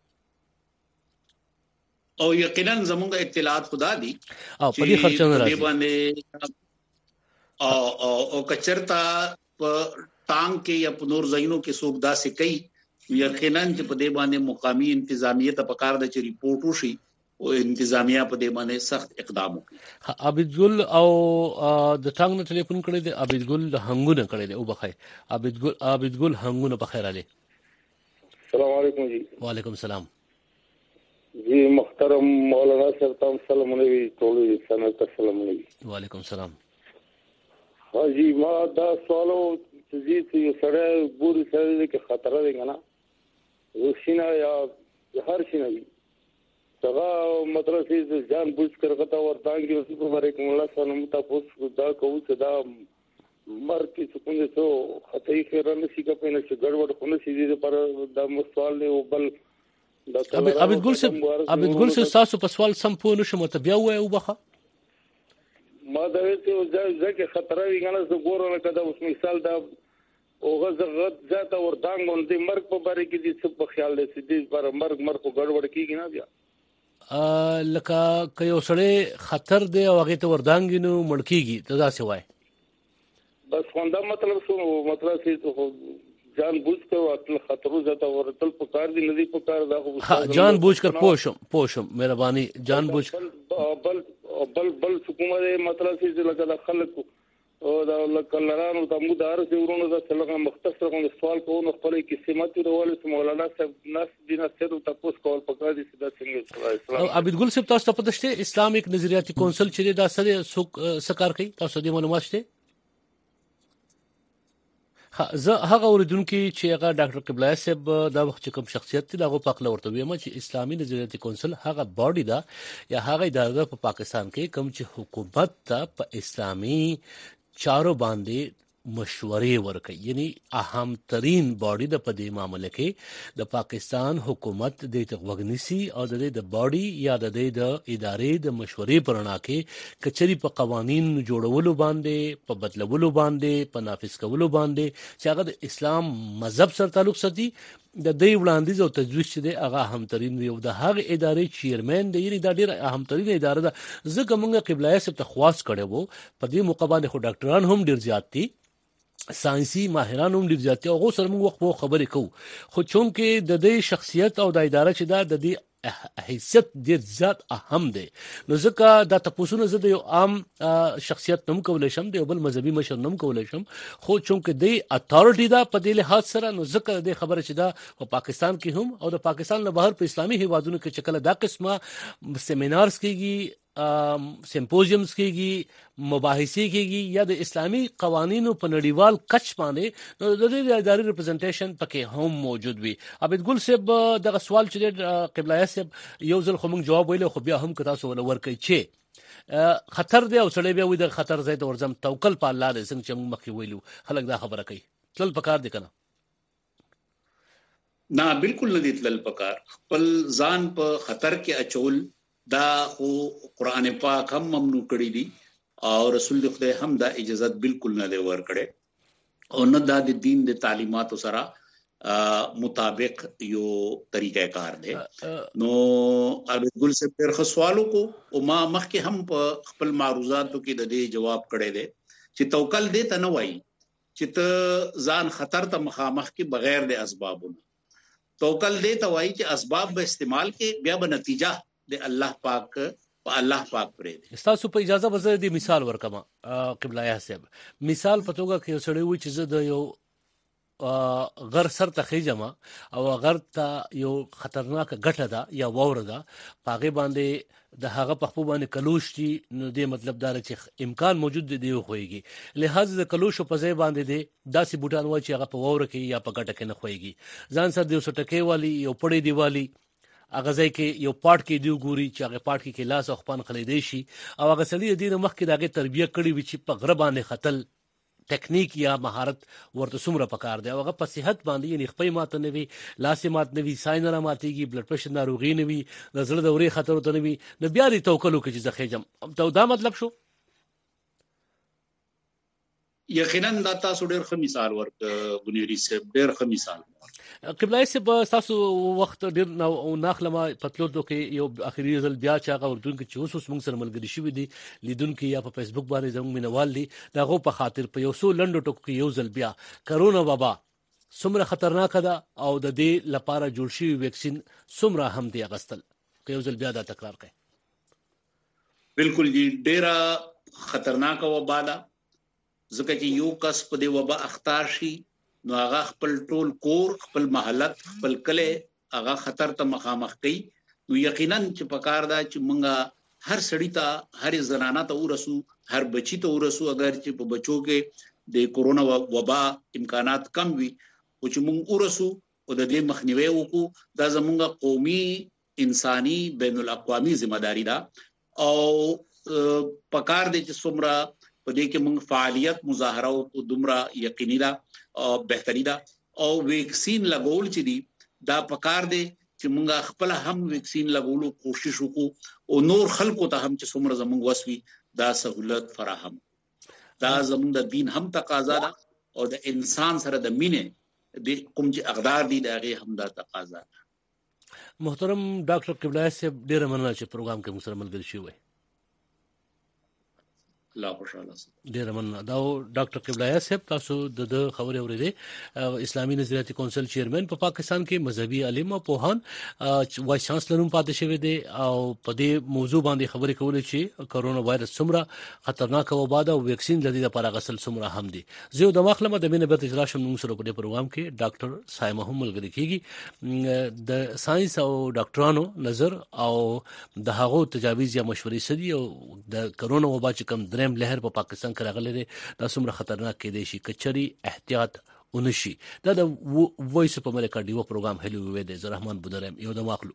او یقینا زموږ اطلاعات خدا دي او په دې خرچه نه راځي او او او کچرتا په ټانک کې یا په نور ځایونو کې څوک داسې کوي یقینا چې په دې باندې مقامي انتظامیه ته پکار د چې ریپورت وشي او انتظامیه په دې باندې سخت اقدام وکړي. عابد ګل او د ټانک نه ټلیفون کړی دی، عابد ګل د هنګونه کړی دی او بخیر. عابد ګل عابد ګل هنګونه بخیر علي. السلام علیکم جی. وعلیکم السلام جی. محترم مولانا صاحب تام سلام علیکم، ټول سنت سلام علیکم. وعلیکم السلام. ها جی ما دا سوالو چې یو سره ګوري سره کې خطر دی کنه وښینا یا هر شي نه څنګه مطلب چې ځان بوج کرغتا ورتانګي په باندې کوم الله سلام تاسو دا کوو چې دا مر کې څنګه څو خطای خیر نه شي کپنه چې ګډوډ خونه شي دې پر دا سوال له بل دا عابد ګل صاحب عابد ګل صاحب تاسو په سوال سم پوه نشم ته بیا وای او بخه ما دا چې ځکه خطر وی غنه زه ګورم کده اوس مثال دا اوغه زغت ذات اور دانګون دې مرګ په باره کې دې څه په خیال دې دې پر مرګ مرګ په ګډوډ کیږي نه بیا لکه که یو سړی خطر دی او هغه ته وردانګینو مړکیږي ته دا څه وای بس خوندا مطلب شو مطلب چې جان بوझ کر خطر خطرو زته ورتل پکار دی ندی پکار دا خو جان بوझ کر پوشم پوشم مهرباني جان بوझ بل بل بل حکومت مطلب چې لکه خلک او دا کلرانو د مدار زورونو د څلګه مختصر غو سوال کوو خپل کې سمات ورول مولانا صاحب ناس دینه سره تاسو کول پکا دي سیده څنګه اسلام عبد ګل صاحب تاسو ته پدشته اسلامیک نظریاتي کونسل چې دا سره سکار کوي تاسو د معلومات شته زه هغه اوریدونکو چې هغه ډاکټر قبلای صاحب دا وخت کوم شخصیت دی هغه پاک لورته ویمه چې اسلامي نظریاتي کونسل هغه باډي دا یا هغه اداره په پاکستان کې کوم چې حکومت ته په اسلامي چارو باندې مشورې ورکړي یعنی اهم ترين باډي د پدې معاملې کې د پاکستان حکومت د تغوغنسي او د د باډي یا د د ادارې د مشورې پرنا کې کچري په قوانين جوړولو باندې په بدلولو باندې په نافذ کولو باندې چې هغه د اسلام مذهب سره تعلق ساتي د دې وړاندیز او تجویز چې د هغه اهم ترين یو د هغه ادارې چیرمن دی یعنی دا ډیره اهم ترين اداره ده ځکه موږ قبلای صاحب ته خواست کړو په دې مقابله خو ډاکټران هم ډیر زیات دي ساينسي ماهران هم ډیر زیات دي او سره موږ وخت خبرې کوو خو چونکه د دې شخصیت او د اداره چې دا د دې حیثیت ډیر زیات اهم دی نو ځکه دا تاسو نه زده یو عام شخصیت نوم کولای شم دی بل مذهبي مشر نوم کولای شم خو چونکه د اتھارټي دا په دې لحاظ سره نو ځکه د خبره چې دا په پاکستان کې هم او د پاکستان نه بهر په اسلامي هیوادونو کې چکل دا قسمه سیمینارز کېږي سیمپوزیمز کېږي مباحثې کېږي یا د اسلامي قوانینو په نړیوال کچ باندې نو د دې ادارې ریپرزنټیشن پکې هم موجود وي عبد ګل صاحب دغه سوال چې قبلای صاحب یو ځل خو موږ جواب ویل خو بیا هم که تاسو ول ورکړئ چې خطر دی او سړی بیا وي د خطر ځای ته ورځم توکل په الله دې څنګه چې موږ مخکې ویلو خلک دا خبره کوي تل پکار دي کنه نه بالکل نه دي تل پکار خپل ځان په خطر کې اچول دا خو قران پاک هم ممنوع کړی دي او رسول خدای هم دا اجازه بالکل نه دی ور کړی او نه د دین د تعلیمات سره مطابق یو طریقہ کار دی نو عبد ګل سے پر سوالو کو او ما مخکې هم په خپل معروضاتو کې د دې جواب کړی دی چې توکل دې ته نه وایي چې ته ځان خطر ته مخامخ کې بغیر د اسبابونو توکل دې ته وایي چې اسباب به استعمال کې بیا به نتیجه د الله پاک په الله پاک پرې تاسو په اجازه به زه د مثال ورکم قبلای صاحب مثال په توګه کې سړی وي چې زه د یو غر سر ته خېجما او غر ته یو خطرناک غټه ده یا ووره ده پاغه باندې د هغه په خپل باندې کلوش دي نو دې مطلب دا چې امکان موجود دی خوېږي لہذا د کلوش په ځای باندې دي داسې بوټان وای چې هغه په ووره کې یا په غټه کې نه خوېږي ځان سره د سټکې والی یو پړې دیوالي هغه ځای کې یو پټ کې دی ګوري چې هغه پټ کې لاس او خپل خلې دی شي او هغه سړي د مخ کې دغه تربیه کړې وي چې په غره باندې خطل ټیکنیک یا مهارت ورته څومره پکار دی هغه په صحت باندې یعنی خپې ماته نه وي لاسې ماته نه وي ساينر ماتيږي بلډ پريشر ناروغي نه وي د زړه د اوري خطر ته نه وي نو بیا دې توکل وکړي چې زخېجم ته دا مطلب شو یقینا دا تاسو ډېر ښه مثال ورک بنيري صاحب ډېر ښه مثال قبلای صاحب تاسو وخت ډېر نو ناخلمه پتلو کې یو اخیری ځل بیا چې هغه ورتون کې چې اوس موږ سره ملګری شوی دي لیدونکو یا په فیسبوک باندې زموږ مینوال دي دغه په خاطر په یو سو لنډو ټکو کې یو ځل بیا کرونا وبا څومره خطرناک ده او د دې لپاره جوړ شوی ویکسین څومره هم دی اغستل که یو ځل بیا دا تکرار کړي بالکل جی ډېر خطرناک وبا ده ځکه چې یو کس په دې وبا اخطار شي نو هغه خپل ټول کور خپل محلت خپل کله هغه خطر ته مخامخ کوي نو یقینا چې پکار دا چې مونږه هر سړی ته هر زنانه ته ورسو هر بچی ته ورسو اگر چې په بچو کې د کورونا وبا امکانات کم وي او چې مونږ ورسو او د دې مخنیوي وکړو دا زمونږه قومي انساني بین الاقوامي ذمہ داری ده او پکار دي چې څومره په دې کې موږ فعالیت مظاهره او دومره یقیني ده او بهتري ده او ویکسین لګول چې دي دا پکار دي چې موږ خپل هم ویکسین لګولو کوشش وکړو او نور خلکو ته هم چې څومره زموږ وسوي دا سہولت فراهم دا زموږ د دین هم تقاضا ده او د انسان سره د مینې د کوم چې اقدار دي دا غي هم دا تقاضا ده محترم ډاکټر قبلای صاحب ډیر مننه چې پروګرام کې مسره ملګری شوی. لا خوشاله ډیر مننه. دا ډاکټر قبلای صاحب تاسو د خبرې اورېدې اسلامي نظریاتي کونسل چیرمن په پاکستان کې مذهبي عالم او پوهان وایس چانسلر هم پاتې شوی دی او په دې موضوع باندې خبرې کولې چې کرونا وایرس څومره خطرناک وبا ده او ویکسین لدی لپاره غسل څومره هم دي. زه د مخلمه د مینه به اجرا شم موږ سره په دې پروګرام کې ډاکټر سایمه هم ملګری کیږي د ساينس او ډاکټرانو نظر او د هغو تجاویز یا مشورې سدي او د کرونا وبا چې کم دریم لهر په پاکستان کې راغلی دی دا څومره خطرناک کې دی شي کچري احتیاط ونشي. دا د وایس اف امریکا ډیو پروګرام هلو وې د زرحمان بودرم یو د ماخلو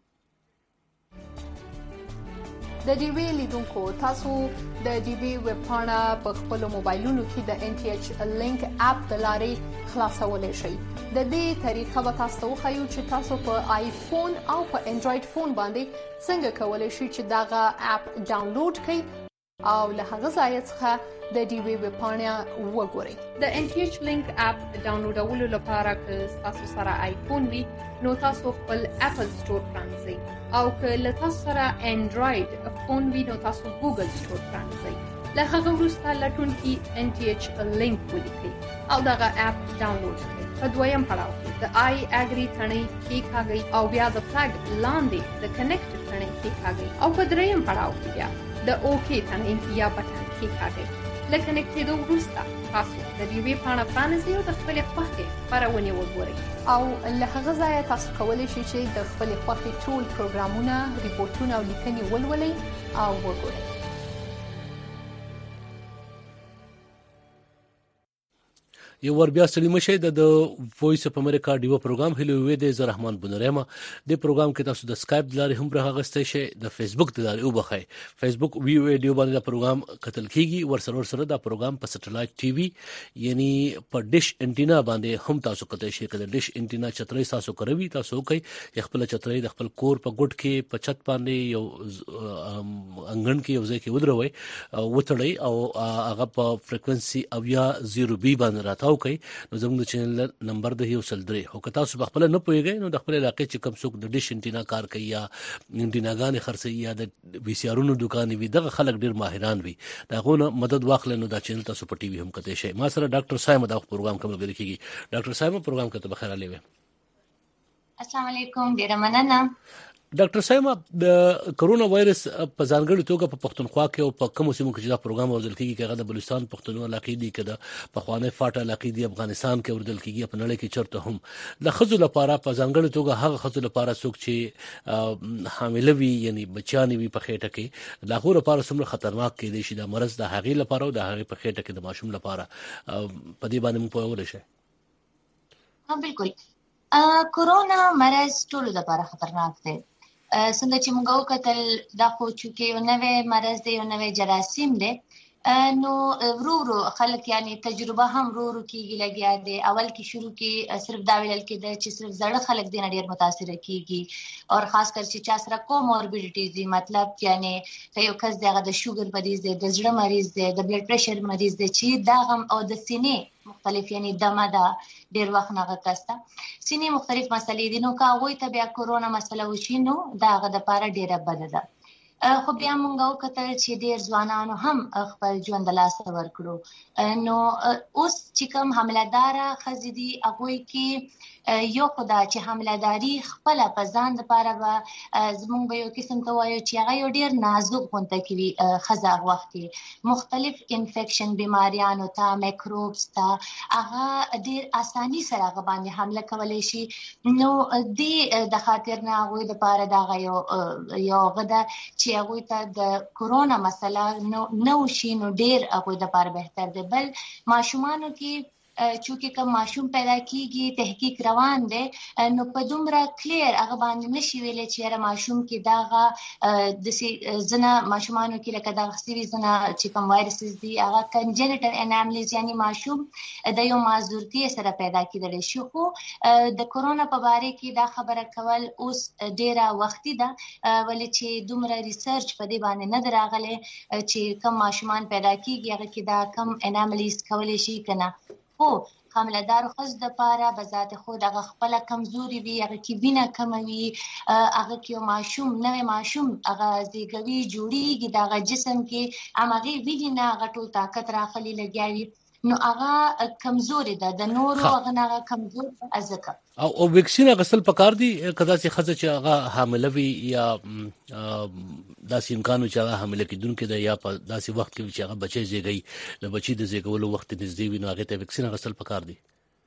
د ډي وی لیدونکو تاسو د ډي وی ویب پاڼه په خپل موبایلونو کې د ان ټي ایچ لینک اپ د لارې خلاصولای شئ. د دې طریقه به تاسو خو چې تاسو په آیفون او په انډراید فون باندې څنګه کولای شئ چې داغه اپ ډاونلوډ کړئ او له هغه ځای څخه د ډي وی ویب پاڼه وګورئ. د ان ټي ایچ لینک اپ ډاونلوډولو لپاره که تاسو سره آیفون وي نو تاسو خپل اپل سٹور پرانځئ او که له تاسو سره انډراید فون وي نو تاسو ګوګل سٹور پرانځئ. له هغه وروسته لټونکي ان ټي ایچ لینک ولیکئ او دغه اپ ډاونلوډ کړئ. په دویم پړاو کې د آی اګری ثنې کېکاږئ او بیا د فلګ لاندې د کنیکټ ثنې کېکاږئ او په دریم پړاو کې بیا د اوکی ثنې یا بټن کېکاږئ. له کنیکټ کېدو وروسته تاسو د ډي وی پاڼه پرانیزئ او د خپلې خوښې خپرونې وګورئ او له هغه ځایه تاسو کولی شئ چې د خپلې خوښې ټول پروګرامونه ریپورټونه او لیکنې ولولئ او وګورئ. یو ور بیا سړي مشه د وایس اف امریکا ډیو پروګرام هلو وې د زرحمان بنرما د پروګرام کې تاسو د سکایپ د لارې هم راغستې شئ د فیسبوک د لارې وبخای فیسبوک وی ویډیو باندې دا پروګرام قتل کیږي ور سره ور سره دا پروګرام په سټلایټ ټي وي یعنی په ډیش انټینا باندې هم تاسو کته شئ کله ډیش انټینا چترې تاسو کوي تاسو کوي خپل چترې د خپل کور په ګډ کې په چت باندې یو انګن کې یو ځای کې ودروي وتړي او هغه په فریکوئنسي او یا صفر بي باندې راته کوي نو زموږ د چینل نمبر د یو سل درې او که تاسو خپل نه پوهیږئ نو د خپل علاقې چې کم څوک د ډیش انټینا کار کوي یا انټیناګانې خرڅي یا د وی سی آرونو دکان وي دغه خلک ډیر ماهران وي داغه مدد واخلئ نو دا چینل تاسو په ټي وي هم کته شي. ما سره ډاکټر سایمه دا پروګرام کوم غوړي کیږي. ډاکټر سایمه پروګرام کته بخیر علي وي. السلام علیکم ډیر مننه. ډاکټر سایمه د کرونا وایرس په ځانګړي توګه په پښتونخوا کې او په کوم سیمو کې دا پروګرام ورزل کیږي کغه د بلوچستان پښتون علاقې دي کده په خوانه فاټه علاقې دي افغانستان کې ورزل کیږي په نړۍ کې چرته هم د خزو لپاره په ځانګړي توګه هغه خزو لپاره څوک چې حامل وي یعنی بچیان وي په خېټه کې د هغه لپاره څومره خطرناک کې دي چې د مرز د هغې لپاره او د هغې په خېټه کې د ماشوم لپاره په دې باندې موږ پوهول شي. ها بالکل کرونا مرز ټول لپاره خطرناک دی. څنګه چې موږ وکتل دا خو چې یو نوې مرز دی یو نوې جراثیم دی نو ورو ورو خلک یعنی تجربه هم ورو ورو کیږي لګیا دی. اول کې شروع کې صرف دا ویل کېده چې صرف زړه خلک دي نه ډیر متاثر کیږي او خاص کر چې چا سره کوموربیډیټیز دي مطلب یعنی یو کس دغه د شوګر مریض دی د زړه مریض دی د بلډ پريشر مریض دی چې دا هم او د سینې مختلف یعنی دمه دا ډیر وخت نه غکسته سینې مختلف مسلې دي نو کا وای ته بیا کورونا مسله وشي نو دا غد لپاره ډیره بد ده. خو بیا موږ وکتل چې ډیر ځوانانو هم خپل ژوند لاس ورکړو نو اوس چې کوم حملهدار خزيدي هغه کې یو خدا چې حملهداري خپل په ځان لپاره به زموږ به یو قسم ته وایو چې هغه یو ډیر نازک غونډه کوي خزا وخت کې مختلف انفیکشن بیماریانو ته میکروبس ته هغه ډیر اساني سره هغه باندې حمله کولای شي نو دې د خاطر نه هغه د لپاره دا یو یو غدا چې هغه ته د کورونا مسله نو نو شي نو ډیر هغه د لپاره بهتر دی. بل ماشومانو کې چونکه کوم ماشوم پیدا کیږي تحقیق روان دی نو په دومره کلیر هغه باندې نشي ویلې چې را ماشوم کې داغه د زنه ماشومانو کې لکه داغه سوي زنه چې کوم وایرسز دي هغه کنجنټل اناملیز یعنی ماشوم د یو معذورتي سره پیدا کیدل شي. خو د کورونا په اړه کې دا خبره کول اوس ډیره وختي ده ولې چې دومره ریسرچ په دې باندې نه دراغله چې کوم ماشومان پیدا کیږي هغه کې دا کوم اناملیز کولای شي کنه خو حامله‌دار ښځو دپاره به ذات خود هغه خپله کمزوري وي، هغه کې وینه کمه وي، هغه کې یو ماشوم نوی ماشوم هغه زیږوي جوړېږي د هغه جسم کې همغې وینې نه هغه ټول طاقت راغلی لګیا وي، نو هغه کمزوري ده د نورو هغه نه هغه کمزور ده ځکه. او او ویکسین اخیستل پکار دي که داسې ښځه چې هغه حامله وي یا داسې امکان وي چې هغه حامله کېدونکې ده یا په داسې وخت کې چې هغه بچی زیږوي د بچي د زیږولو وخت نږدې وي نو هغې ته ویکسین اخیستل پکار دي؟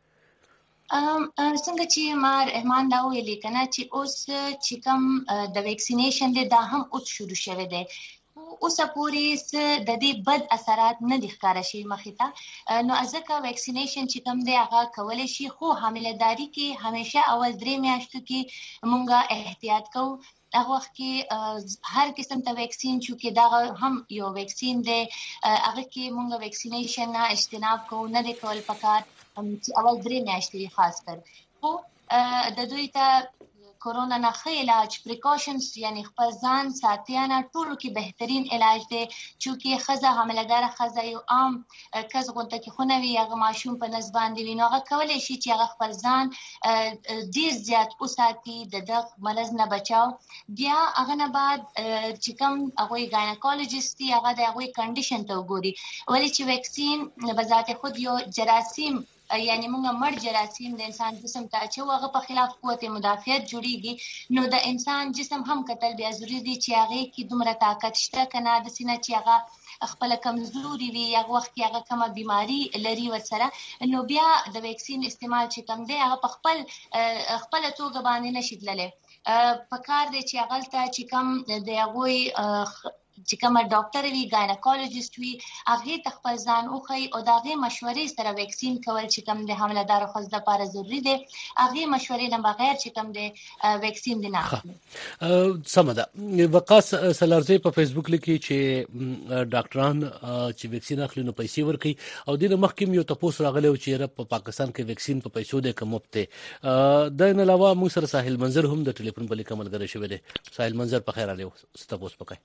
څنګه چې ما رحمان دا ویلي که نه چې اوس چې کوم د ویکسینیشن دی دا هم اوس شروع شوی دی، اوسه پورې د دې بد اثرات نه دي ښکاره شوي مخې ته، نو ځکه ویکسینیشن چې کوم دی هغه کولی شي، خو حاملهداري کې همیشه اول درې میاشتو کې مونږ احتیاط کوو. هغه وخت کې هر قسم ته ویکسین چونکې دا هم یو ویکسین دی، هغه کې مونږ ویکسینیشن نه اجتناب کوو، نه دی کول پکار چې اول درې میاشتې خاص کر. خو د دوی ته کورونا نه ښه علاج پریکاشنز یعنی خپل ځان ساتنه ټولو کې بهترین علاج دی، چونکې ښځه حاملهداره ښځه یو عام کس غونته کې خو نه وي، هغه ماشوم په نس باندې وي، نو هغه کولی شي چې هغه خپل ځان ډېر زیات وساتي د دغه مرض نه بچاو. بیا هغه نه بعد چې کوم هغوی ګاینکالوجیست دي هغه د هغوی کنډیشن ته وګوري، ولې چې ویکسین به ذات خود یو جراثیم یعنی موږ مړ جراثیم د انسان جسم ته اچوو، هغه په خلاف قوت مدافعت جوړیږي، نو د انسان جسم هم کتل بیا ضروري دي چې هغې کې دومره طاقت شته که نه، داسې نه چې هغه خپله کمزوري وي، هغه وخت کې هغه کومه بیماري لري ورسره، نو بیا د ویکسین استعمال چې کوم دی هغه په خپل خپله توګه باندې نشي تللی. پکار دی چې هغلته چې کوم د هغوی چې کومه ډاکټر وي ګاینکالوجیست وي هغې ته خپل ځان وښایي او د هغې مشورې سره ویکسین کول چې کوم د حاملهدارو ښځو لپاره ضروري دی، هغې مشورې نه بغیر چې کوم د ویکسین دی نه اخلي. سمه ده. وقاص سلارزی په فیسبوک لیکي چې ډاکټران چې ویکسین اخلي نو پیسې ورکوي او دې نه مخکې یو تپوس راغلی و چې په پاکستان کې ویکسین په پیسو دی که مفت دی. د نه علاوه موږ سره ساحل منظر هم د ټلیفون په لیکه ملګری شوی دی. ساحل منظر په خیر علیه تپوس پکای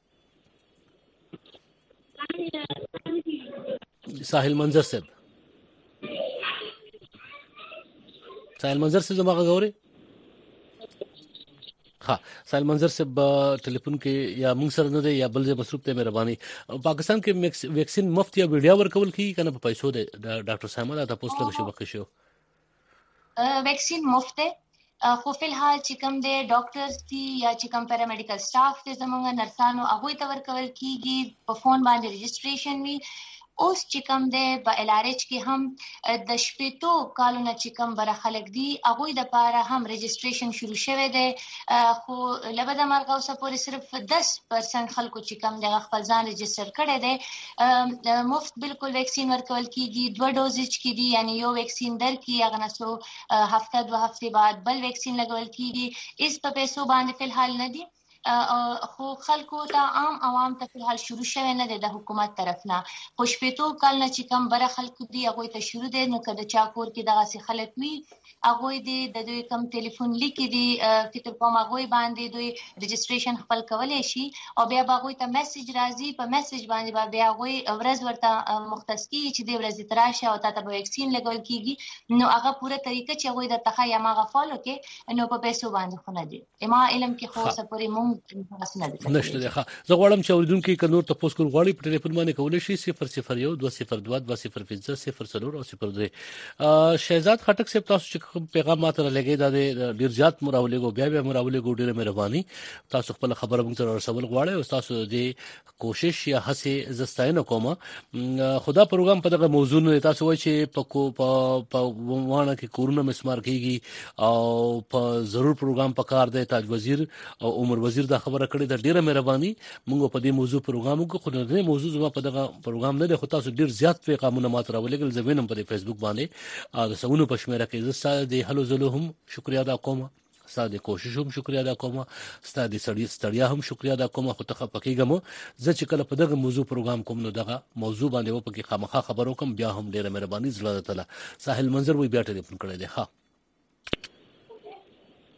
ساحل منظر صاحب ساحل منظر صاحب زما غوړي ها ساحل منظر صاحب ټلیفون کې یا موږ سره نه دی یا بل ځای مصروف ته مهرباني. پاکستان کې ویکسین مفت یا ویډیا ورکول کیږي کنه په پیسو دی؟ ډاکټر صاحب دا تاسو لږ شو وخت شو ویکسین مفت دی، خو فلحال چې کوم دی ډاکټرز دي یا چې کوم پیرامیډیکل سټاف دی زموږ نرسانو هغوی ته ورکول کیږي، په فون باندې رجسټریشن وي. اوس چې کوم دی په ایل آر ایچ کې هم د شپېتو کالونه چې کوم بره خلک دي هغوی دپاره هم رجسټریشن شروع شوی دی، خو له بده مرغه اوسه پورې صرف دس پرسنټ خلکو چې کوم دی هغه خپل ځان رجسټر کړی دی. مفت بالکل ویکسین ورکول کیږي، دوه ډوزیج کې دي، یعنی یو ویکسین درکړي هغه نه څو هفته دوه هفتې بعد بل ویکسین لګول کیږي، هېڅ په پیسو باندې فلحال نه دي، خو خلکو ته عام عوام ته فلحال شروع شوی نه دی د حکومت طرف نه، خو شپېتو کال نه چې کوم بره خلکو دي هغوی ته شروع دی. نو که د چا کور کې دغسې خلک وي هغوی دې د دوی کوم ټلیفون لیکي دي فکر کوم هغوی باندې دوی رجسټریشن خپل کولی شي او بیا به هغوی ته میسج راځي، په میسج باندې به بیا هغوی ورځ ورته مختص کېږي چې دې ورځې ته راشه او تا ته به ویکسین لګول کېږي، نو هغه پوره طریقه چې هغوی درته ښایي هماغه فالو کې، نو په پیسو باندې خو نه دي. ما علم کې خو اوسه پورې مونږ نشته دی. ښه زه غواړم چې اورېدونکي که نور تپوس کول غواړي په ټلیفون باندې کولی شي صفر صفر یو دوه صفر دوه دوه صفر پنځه صفر څلور او صفر درې. شهزاد خټک صاحب تاسو چې پیغام ماته رالیږئ دا ډېر زیات مو راولېږو، بیا بیا مو راولېږو، ډېره مهرباني. تاسو خپله خبره موږ ته رسول غواړئ او تاسو د کوشش یا هڅې زه ستاینه کوم. خو دا پروګرام په دغه موضوع نه تاسو وایئ چې په وانه کې کورونه مسمار کېږي او په ضرور پروګرام پکار دی. تاج وزیر او عمر وزیر دا خبره کړې ده، ډېره مهرباني. موږ په دې موضوع پروګرام وکړو، خو د دې موضوع زما په دغه پروګرام نه دی، خو تاسو ډېر زیات پیغامونه ماته راولېږل، زه وینم په دې فیسبوک باندې د سوونو په شمېره کې. زه ستا د هلو ځلو هم شکریا ادا کوم، ستا د کوشش هم شکریا ادا کوم، ستا د ستړیا هم شکریا ادا کوم، خو ته خفه کېږم زه چې کله په دغه موضوع پروګرام کوم نو دغه موضوع باندې و پکې خامخا خبر وکړم، بیا هم ډېره مهرباني زړه درته. ساحل منظر وایي بیا ټلیفون کړی دی. ښه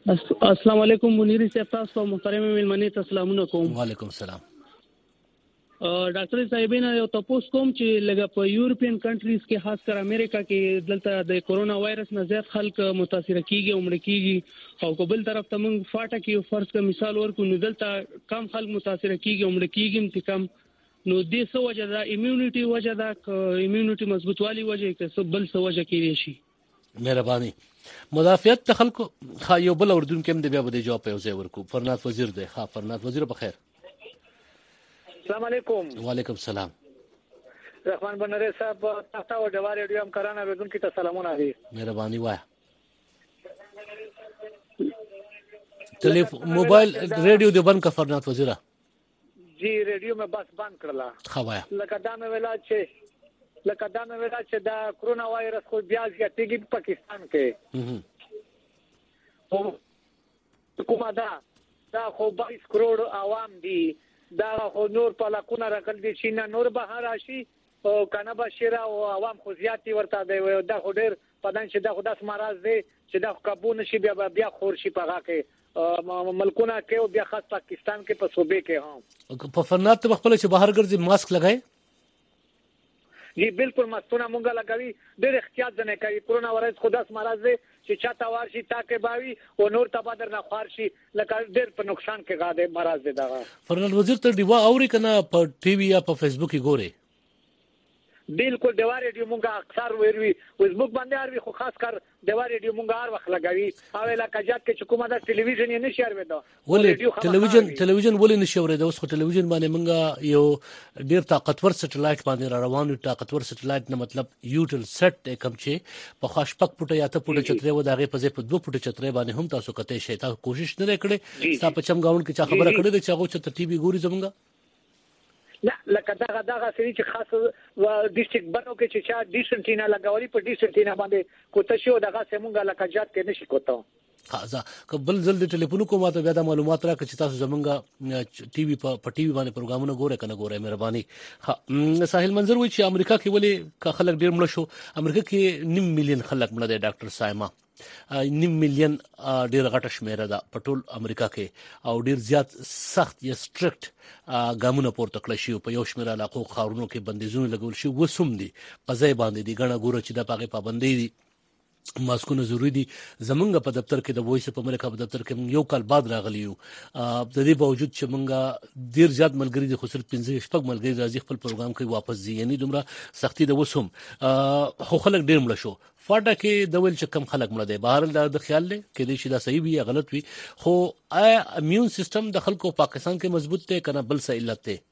السلام علیکم منیر صاحب، تاسو محترم مېلمنې ته سلامونه کوم. وعلیکم السلام. ډاکټر صاحبینه یو تاسو کوم چې لږه په یورپین کنټریز کې خاص کر امریکا کې دلته د کورونا وایرس نه زیات خلک متاثر کیږي او مړ کیږي او قبل طرف ته موږ فاټه کې فرض کا مثال ورکو نو دلته کم خلک متاثر کیږي او مړ کیږي کم نو دې څه وجه ده ایمیونټي وجه ده ایمیونټي مضبوطوالي وجه کې بل څه وجه کېږي شي. مهرباني مدافعت د خلکو خا یو بل اردن کې هم د بیا به جواب په ځای ورکو. فرنات وزیر دی. ها فرنات وزیر په خیر. السلام علیکم. وعلیکم السلام. رحمان بنره صاحب تاسو او د ریډیو هم کرانه بدون کی ته سلامونه دي. مهرباني وای. ټلیفون موبایل ریډیو دی بند کا فرنات وزیره. جی ریډیو مې بس بند کړلا. خوایا. لکه دا مې ویلا چې لکه دا مې ویلا چې دا کرونا وایرس خو بیا زیاتېږي په پاکستان کې. هو کومه دا دا خو بایس کروڑ عوام دي. دا خو نور په لکونه راکل دي چې نه نور به راشي او کنه بشیره او عوام خو زیاتی ورته دی. دا خو ډېر پدان چې دا خو داس مرز دی چې دا قابو نشي بیا بیا خور شي پغه کې ملکونه کې او بیا خاص پاکستان کې په صوبې کې هم په فرنات ته خپل چې بهر ګرځي ماسک لګای. جی بالکل مستونه مونږه لګوي ډېر احتیاط نه کوي. کرونا وایرس خداس مرز دی چې چاته ورشي تاکه باوي او نور تبادر نه خار شي لکه ډېر په نقصان کې غاده مرز دی. دا فرنات وزیر ته دیوا اوري کنه په ټي وي یا په فیسبوک کې ګوري. بالکل دیوا ریډیو مونږه اکثر وروي فیسبوک باندې اروي خو خاص کر دیوا ریډیو مونږه هر وخت لګوي او علاقه جات کې چې کومه د ټلویزیون یې نشي اوري دا ولې ټلویزیون ټلویزیون ولې نشي اوري دا اوس خو ټلویزیون باندې مونږه یو ډیر طاقتور سټلایټ باندې را روان یو طاقتور سټلایټ نه مطلب یوټل سټ کم چې په خاشپک پټه یا ته پټه چترې و داغه په ځای په دوه پټه چترې باندې هم تاسو کته شي تاسو کوشش نه کړې تاسو په چمګاون کې چا خبره کړې چې هغه چې ټي وي ګوري زمونږه لا لکه دا دا سری چې خاص و ډیسټریکټ بنو کې چې چا ډیسنټینا لګولي په ډیسنټینا باندې کوته شو دغه سیمونګه لکه جات کې نشي کوته. خاصه قبل زل د ټلیفون کومه ته بیا د معلومات راکړي چې تاسو زمونږه ټي وي په ټي وي باندې پروګرامونه ګوره کنه ګوره مهرباني. ساحل منظر وایي چې امریکا کې ولې خلک ډیر مړ شو. امریکا کې نیم میلیون خلک مړ دي. ډاکټر سایما نیم میلیون ډیر غټه شمیره ده په ټول امریکا کې او ډیر زیات سخت یا سټریکټ ګامونه پورته کړل شي په یو شمېر علاقو خاورونو کې بندیزونه لګول شي وسوم دي په ځای باندې دي غنا ګوره چې د پاغه پابندۍ دي ماسکونه ضروری دي. زمونږ په دفتر کې د وایس په امریکا په دفتر کې یو کال بعد راغلی یو د دې باوجود چې مونږه ډیر زیات ملګری دي خو صرف پنځه شپږ ملګری راځي خپل پروګرام کوي واپس ځي یعنی دومره سختی د وسوم خو خلک ډیر مړ شو. فاټه کې د ول چې کم خلک مړ دي بهر د خیال لري کې دې شي دا صحیح وي یا غلط وي خو آیا امیون سیستم د خلکو پاکستان کې مضبوط دی کنه بل څه علت دی؟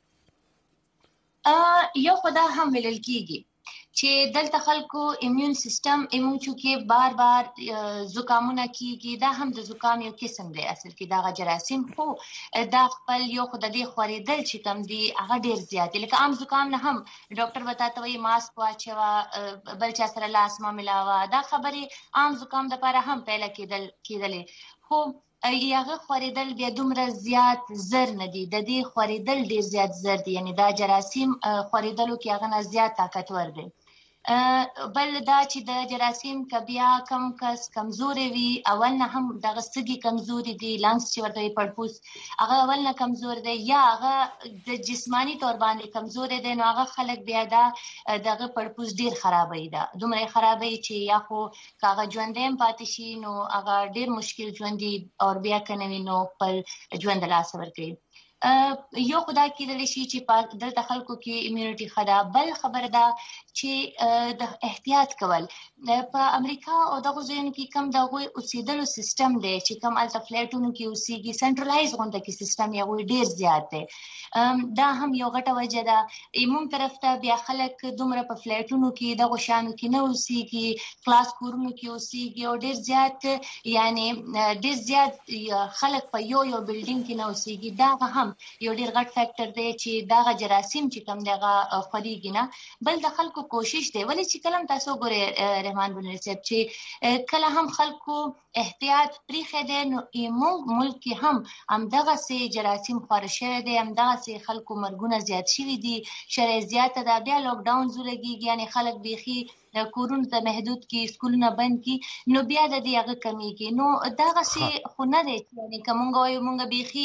ا یو خدا هم ویل کیږي چې دلته خلکو ایمیون سیستم ایمون چې بار بار زکامونه کیږي دا هم د زکام یو قسم دی اصل کې دا جراثیم خو دا خپل یو خدای خوریدل چې کم دی هغه ډیر زیات لکه عام زکام نه هم ډاکټر وتاته وي ماسک واچوا بل چا سره لاس ما ملاوا دا خبري عام زکام د لپاره هم پیدا کېدل کېدل خو یاغه خوریدل بیا دومره زیات زر نه دي د دې خوریدل ډیر زیات زر دي یعنی دا جراثیم خوریدلو کې هغه نه زیات طاقتور دي. بل دا چې د جراثیم کبیا کم کس کمزوري وي اول نه هم د غسګي کمزوري دي لنګس چې ورته پړپوس هغه اول نه کمزور دي یا هغه د جسمانی تور باندې کمزوري دي نو هغه خلک بیا دا دغه پړپوس ډیر خرابوي دا دومره خرابوي چې یا خو کاغه ژوندیم پاتې شي نو هغه ډیر مشکل ژوند دي او بیا کنه نو خپل ژوند لاس ورکړي. یو خدای کېدل شي چې دلته خلکو کې ایمیونټي خدا بل خبر ده چې د احتیاط کول په امریکا او دغه ځایونو کې کم دغه اوسېدلو سیستم دی چې کم الټا فلیټونو کې اوسېږي سنټرلایز غونډه کې سیستم یې ډیر زیات دی. دا هم یو غټه وجه ده. ایمون طرف ته بیا خلک دومره په فلیټونو کې دغه شانو کې نه اوسېږي کلاس کورونو کې اوسېږي او ډیر زیات یعنی ډیر زیات خلک په یو یو بلډینګ کې نه اوسېږي. دا هم یو ډیر غټ فیکٹر دی چې دا جراثیم چې کم دغه خوريږي نه بل د خلکو کوشش دی ولې چې کلم تاسو ګوره رحمان بن رسب چې کله هم خلکو احتیاط پریخه دی نو ایمو ملک هم هم دغه سي جراثیم خورشه دی هم دغه سي خلکو مرګونه زیات شوي دي شرع زیات ده بیا لاک ډاون زولګي یعنی خلک بيخي کورونه ته محدود کی سکولونه بند کی نو بیا د دې هغه کمی کی نو دغه سي خو نه دی یعنی کومه وایو مونږ بيخي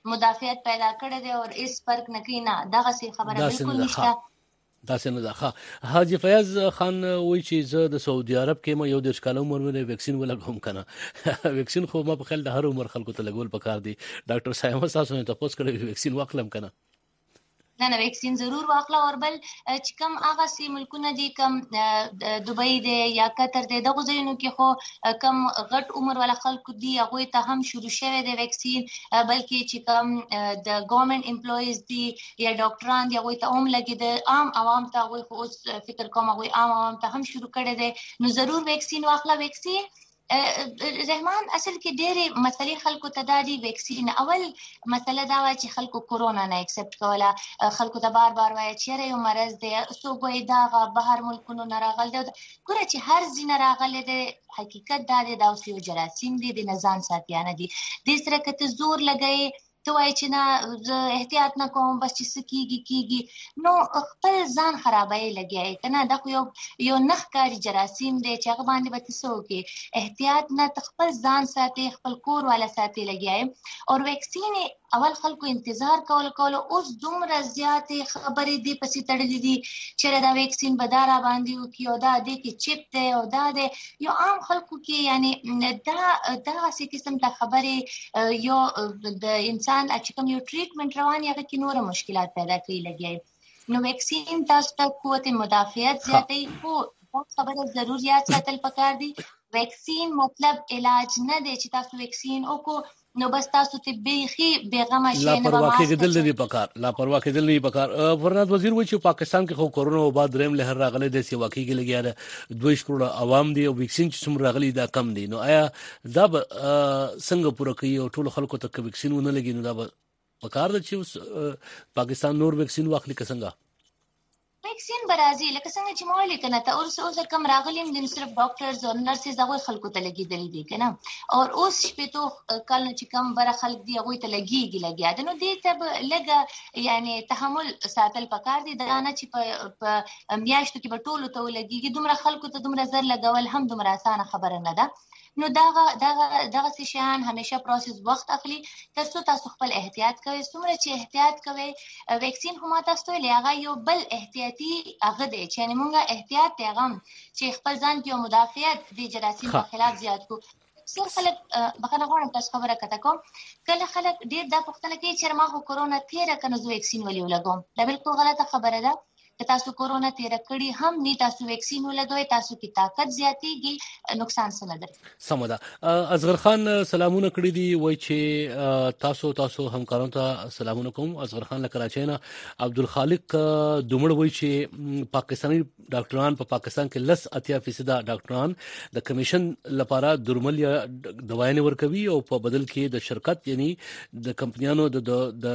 مدافعت پیدا کړی دی او هیڅ فرق نه کوي. نه دغه سي خبره بالکل نشته. دا څنګه ده حاجی فیاض خان وایي چې زه د سعودي عرب کې ما یو د ښکالو عمر مې ویکسین ولګوم کنه ویکسین خو ما په خیال د هر عمر خلکو ته لګول پکار دي. ډاکټر صاحب تاسو نه تاسو کړی ویکسین واخلم کنه؟ نه نه ویکسین ضرور واخله. او بل چې کوم هغه سي ملکونه دي کوم دوبۍ دی یا قطر دی دغه ځایونو کې خو کوم غټ عمر والا خلکو دي هغه ته هم شروع شوی دی ویکسین، بلکې چې کوم د ګورنمنت امپلویز دي یا ډاکټران دي هغه ته هم لګي د عام عوام ته هغه خو فکر کوم هغه عام عوام ته هم شروع کړی دی. نو ضرور ویکسین واخله. ویکسین رحمان اصل کې ډېرې مسلې خلکو ته دا دي. ویکسین اول مسله دا وه چې خلکو کورونا نه اکسپټ کوله، خلکو ته بار بار وایي چې یاره یو مرض دی، څوک وایي دا هغه بهر ملکونو نه راغلی دی. ګوره چې هر ځای نه راغلی دی حقیقت دا دی دا اوس یو جراثیم دی، د نه ځان ساتیانه دي. دې سره که ته زور لګوې ته وایي چې نه زه احتیاط نه کوم بس چې څه کېږي کېږي، نو خپل ځان خرابوي لګیا یې که نه. دا خو یو یو نه ښکاري جراثیم دی چې هغه باندې به ته څه وکړې. احتیاط نه ته خپل ځان ساتې، خپل کور والا ساتې لګیا یې. او ویکسین اول خلکو انتظار کول کولو اوس دومره زیاتې خبرې دې پسې تړلې دي چې دا ویکسین به دا را باندې وکړي او دا دې کې چپ دی او دا دی. یو عام خلکو کې یعنی دا دغسې قسم ته خبرې یو د انسان چې کوم یو ټریټمنټ روان هغه کې نوره مشکلات پیدا کوي لګیا. نو ویکسین تاسو ته قوت مدافعت زیاتوي، خو دا خبره ضرور یاد ساتل پکار دي. ویکسین مطلب علاج نه دی چې تاسو ویکسین وکړو نو بس تاسو ته بیخي بیغمه شي نه لاپروا کېدل نه پکار لاپروا کېدل نه پکار. فرناز وزیر وایي چې پاکستان کې خو کورونا وبا دریم لهر راغلی دی چې واقعي لګیا ده دوه کروڑه عوام دي او ویکسین چې څومره راغلي دا کم دي. نو آیا دا څنګه پوره کوي او ټول خلکو ته ویکسین ونه لګي؟ نو دا پکار ده چې پاکستان نور ویکسین واخلي که څنګه؟ ویکسین برازي لکه څنګه چې مو لیکنه ته اوس اوس کم راغلیم د صرف ډاکټرز او نرسز هغه خلکو ته لګیدلې دي کنه. او اوس شپې تو کله چې کم بره خلک دی هغه ته لګیږي لګیا ده. نو دې ته لګه یعنی تحمل ساتل پکار دي. دا نه چې په میاشتو کې به ټولو ته لګیږي. دومره خلکو ته دومره زر لګول هم دومره اسانه خبره نه ده. نو دغه دغه دغه څه شیان همیشه پروسس وخت اخلي. تاسو تاسو خپل احتیاط کوئ. څومره چې احتیاط کوئ ویکسین هم تاسو ته هغه یو بل احتیاطي هغه دی چې یعنی موږ احتیاط پیغام چې خپل ځان کې مدافعت د جراثیم په خلاف زیات کو. څو خلک بخنه غواړم تاسو خبره کته کوم کله خلک ډیر دا پوښتنه کوي چې ما خو کورونا تیره کنه زه ویکسین ولې ولګوم. دا بالکل غلطه خبره ده. که تاسو کورونا تیره کړي هم نه تاسو ویکسین ولګوي تاسو کې طاقت زیاتېږي نقصان څه نه لري. سم ده. اصغر خان سلامونه کړی دي وای چې تاسو تاسو همکارانو ته سلامونه کوم. اصغر خان له کراچۍ نه. عبدالخالق دومړ وای چې پاکستاني ډاکټران په پاکستان کې لس اتیا فیصد ډاکټران د کمیشن لپاره درمل یا دوايانې ورکوي او په بدل کې د شرکت یعنی د کمپنیانو د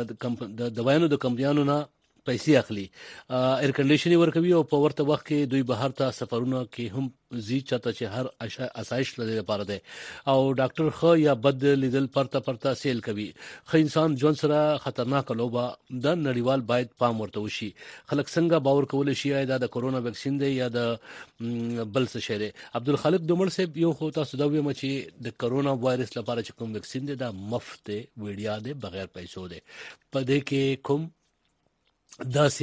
د دوايانو د کمپنیانو نه پیسې اخلي. ایر کنډیشنینګ ورکوي او په ورته وخت کې دوی بهر ته سفرونه کې هم زی چاته چې هر اسایش لپاره ده او ډاکټر خو یا بد لیدل پرته پرته سیل کوي. خو انسان جون سره خطرناک لوبه د نړیوال باید پام ورته وشي. خلک څنګه باور کول شي دا د کورونا ویکسین دی یا د بل څه شی دی؟ عبدالخالق دومړ صاحب یو خو تاسو دا ویل چې د کورونا وایرس لپاره چې کوم ویکسین دی دا مفت دی ویډیا دی بغیر پیسو دی. په دې کې کوم دا سي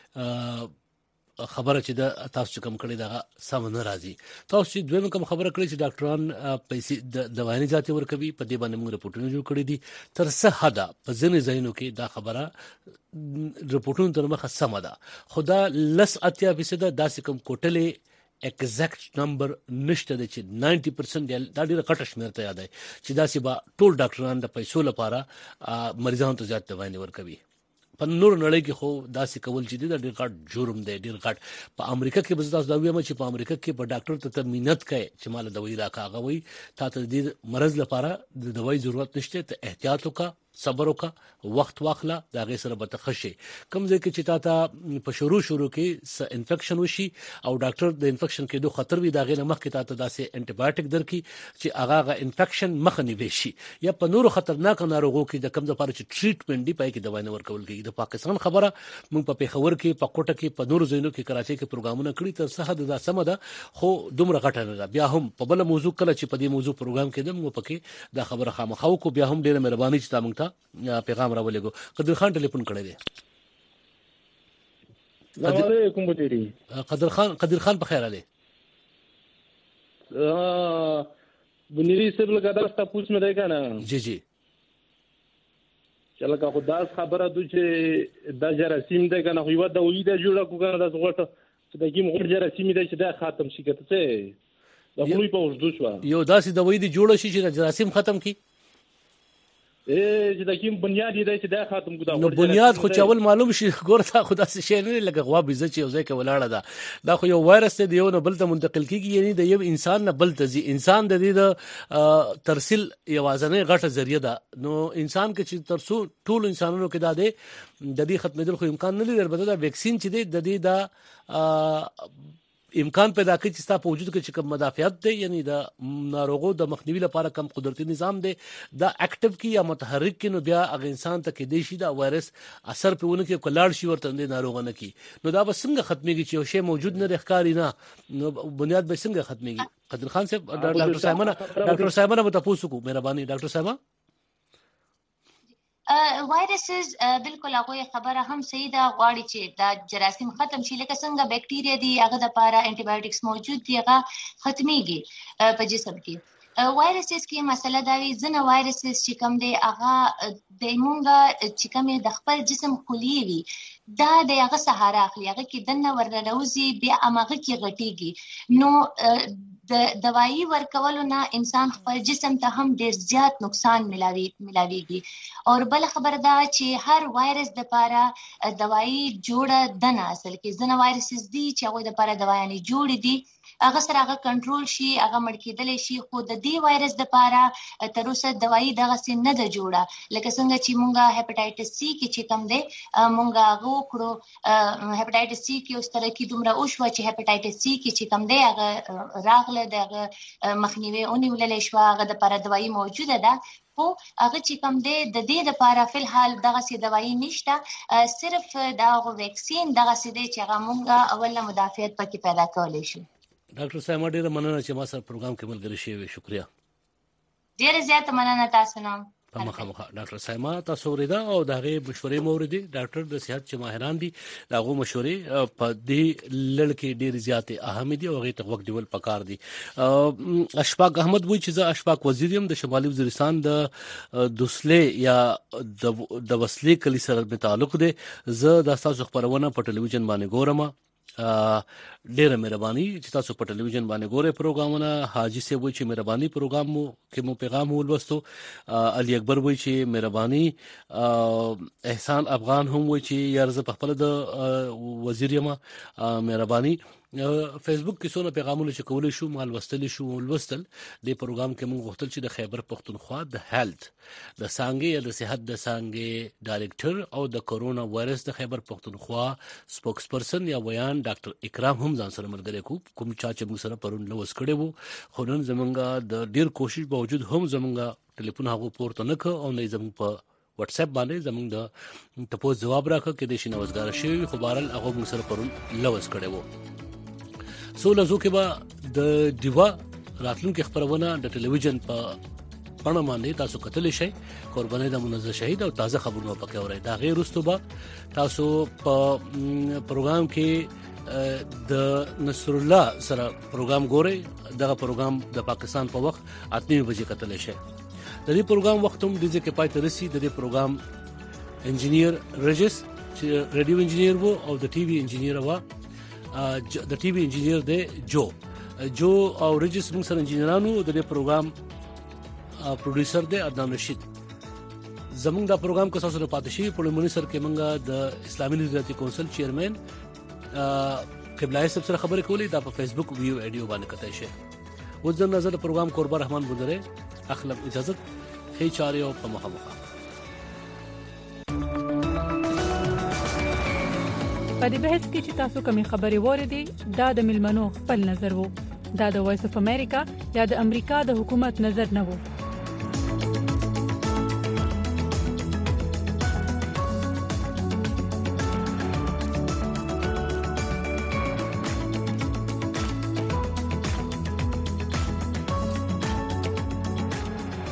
خبره چې د تاسو کوم کړي دا سم نه راځي. تاسو چې دوی کوم خبره کړي چې ډاکټران پیسې د دوايانې ذاتي ورکوي په دې باندې موږ رپورټونه جوړ کړی دي. تر څه حد په ځینې ځایونو کې دا خبره رپورټونه تر مخه سم ده. خدا لس اتیا فیصد داسې کوم کوټلې ایگزیکټ نمبر نشته د چې نایمټي پرسنټ دا ډیره کټه شمیر ته یاد دی چې دا سی با ټول ډاکټران د پیسو لپاره مریضانو ته زیات دوايانې ورکوي. په نور نړۍ کې خو داسې کول چې د ډیر غټ جرم دی ډیر غټ. په امریکا کې بس تاسو دا ویل چې په امریکا کې په ډاکټر ته مينت کوي چې مال دوايي راکاغه وي تا ته د مرز لپاره د دوايي ضرورت نشته ته احتیاط وکړه صبر وکړه وخت واخله دا غي سره به تخشي. کوم ځکه چې تا ته په شروع شروع کې س انفیکشن وشي او ډاکټر د انفیکشن کېدو خطر وي دا غي مخ کې تا ته داسې انټي بایوټیک درکې چې هغه انفیکشن مخ نه وشي یا په نورو خطرناک ناروغو کې د کم لپاره چې ټریټمنټ دی پای کې دوا نه ورکول کېږي. د پاکستان خبره موږ په پیښور کې په کوټه کې په نورو ځایونو کې کراچۍ کې پروګرامونه کړی تر څه حد دا سم ده خو دومره غټه نه. بیا هم په بل موضوع کله چې په دې موضوع پروګرام کې دم مو پکې دا خبره خامخاو کو بیا هم ډیره مهرباني چې تاسو ته پیغام راولېګو. قدر خان ټلیفون کړی دی. السلام علیکم مدیری. قدر خان قدر خان په خیر علي. ا بنيري سب لګا درسته پوښ مې دی کنه. جی جی. چې لکه خدای خبره دوی چې د جراثیم دی کنه خو یو د ولیده جوړه کو کنه د غوټه چې د کیم غوړ جراثیم دی چې دا ختم شي کته څه د خپل په ورځو شو یو داسې د وې دی جوړه شي چې جراثیم ختم کی. اے چې د کیم بنیاد دی چې دا ختم کو دا نو بنیاد خو چاول معلوم شي ګورته خدا څه شي نه لګه غوا بيزه چې اوسه کې ولاړه ده دا خو یو وایرس دی یو نه بل ته منتقل کیږي یعنی د یو انسان نه بل ته ځي انسان د دې د ترسیل یوازنه غټه ذریعہ ده نو انسان کې چې ترسو ټول انسانانو کې دا دی د دې ختمېدل خو امکان نه لري البته دا ویکسین چې دی د دې دا امکان پیدا کوي چې تاسو په وجود کې چې کوم مدافعت دی یعنی د ناروغو د مخنیوي لپاره کم قدرتي نظام دی دا اکټیو کی یا متحرک کی نو بیا هغه انسان ته کې دی شي دا وایرس اثر په ونه کې کلاړ شي ورته د ناروغ نه کی نو دا به څنګه ختميږي چې یو شی موجود نه ښکاری نه نو بنیاد به څنګه ختميږي. قدر خان صاحب ډاکټر سایمن ډاکټر سایمن مو تاسو کو مهرباني ډاکټر سایمن. وایرسز بالکل هغه خبره هم صحیح ده غواړي چې دا جراثیم ختم شي لکه څنګه بکټیریا دي هغه د لپاره انټي بایوټکس موجود دي هغه ختميږي په جسم کې. وایرسز کې مسله دا وي ځنه وایرسز چې کوم دي هغه د مونږه چې کوم د خپل جسم خلی وي دا د هغه سهاره اخلي هغه کې دنه ورنوزي بیا هغه کې غټيږي نو د دوايي ورکولو نه انسان خپل جسم ته هم ډیر زیات نقصان ملاوي ملاويږي او بل خبر دا چې هر وایرس د لپاره دوايي جوړه دنه اصل کې ځنه وایرسز دي چې هغه د لپاره دوايانې جوړې دي هغه سره هغه کنټرول شي هغه مړ کېدل شي خو د دې وایرس د لپاره تر اوسه دوايي دغه سن نه ده جوړه لکه څنګه چې مونږه هپاتایټس سی کې چې کم دی مونږه هغه کړو هپاتایټس سی کې اوس تر کې دومره او شو چې هپاتایټس سی کې چې کم دی هغه راغله دغه مخنیوي اونې ولې شو هغه د لپاره دوايي موجوده ده خو هغه چې کم دی د دې لپاره فل حال دغه سي دوايي نشته صرف دا ویکسین دغه سي دی چې هغه مونږه اوله مدافعت پکې پیدا کولای شو. ډاکټر صاحب ډیره مننه چې ما سره پروګرام کې ملګری شوی شکریا. ډیره زیاته مننه تاسو نه. په مخه مخه ډاکټر صاحب تاسو ورېدا او دغه مشورې موردي ډاکټر د صحت چې ماهران دي دغه مشورې په دې لړ کې ډېر زیاتې اهم دي او غي ته وخت دیول پکار دي. اشفاق احمد وایي چې زه اشفاق وزیریم د شمالي وزیرستان د دوسلې یا د وسلې کلی سره په تعلق دي زه د تاسو خبرونه په ټلویزیون باندې ګورم ډیره مهرباني چې تاسو په ټلویزیون باندې ګورئ پروګرامونه. حاجی صاحب وایي چې مهرباني پروګرام مو کې مو پیغام ولوستو. علي اکبر وایي چې مهرباني. احسان افغان هم وایي چې یار زه په خپل د وزیر یم مهرباني. فیسبوک کې څونه پیغامونه چې کولای شو مال وستل شو ولوستل د پروګرام کې موږ غوښتل چې د خیبر پختونخوا د هیلث د سانګي یا د صحت د سانګي ډایریکټر او د کورونا وایرس د خیبر پختونخوا سپوکس پرسن یا ویان ډاکټر اکرام هم ځان سره ملګری کو کوم چا چې موږ سره پرون لوس کړي وو خو نن زمونږه د ډیر کوشش باوجود هم زمونږه ټلیفون هغه پورته نه ک او نه زمونږ په واتس اپ باندې زمونږ د تاسو جواب راکړه کې د شي نوښتګار شي خو بهرال هغه موږ سره پرون لوس کړي وو. سوله زو کې به د دیوا راتلونکو خبرونه د ټلویزیون په پاڼه باندې تاسو کتلی شئ. قرباني د منزه شهید او تازه خبرونه پکې اورئ. دا غیر وروسته به تاسو په پروګرام کې د نصر الله سره پروګرام ګورئ. دغه پروګرام د پاکستان په وخت اته بجې کتلی شئ. د دې پروګرام وخت هم د ځکه پای ته رسي. د دې پروګرام انجینیر رجس چې ریډیو انجینیر وو او د ټي وي انجینیر وو د ټي وي انجینیر دی جو جو او رجس موږ سره انجینرانو د دې پروګرام پروډوسر دی عدنان رشید. زموږ دا پروګرام کو تاسو ته پاتې شي په لمونی سر کې موږ د اسلامي نظریاتي کونسل چیرمن قبلای صاحب سره خبرې کولې دا په فیسبوک ویو ویډیو باندې کتای شي. وځم نظر پروګرام قربان رحمان بندره اخلم اجازه هي چاريو په مخه مخه په دې بحث کې چې تاسو کومې خبرې وریدي دا د ملمنو خپل نظر وو دا د وایس اف امریکا یا د امریکا د حکومت نظر نه وو.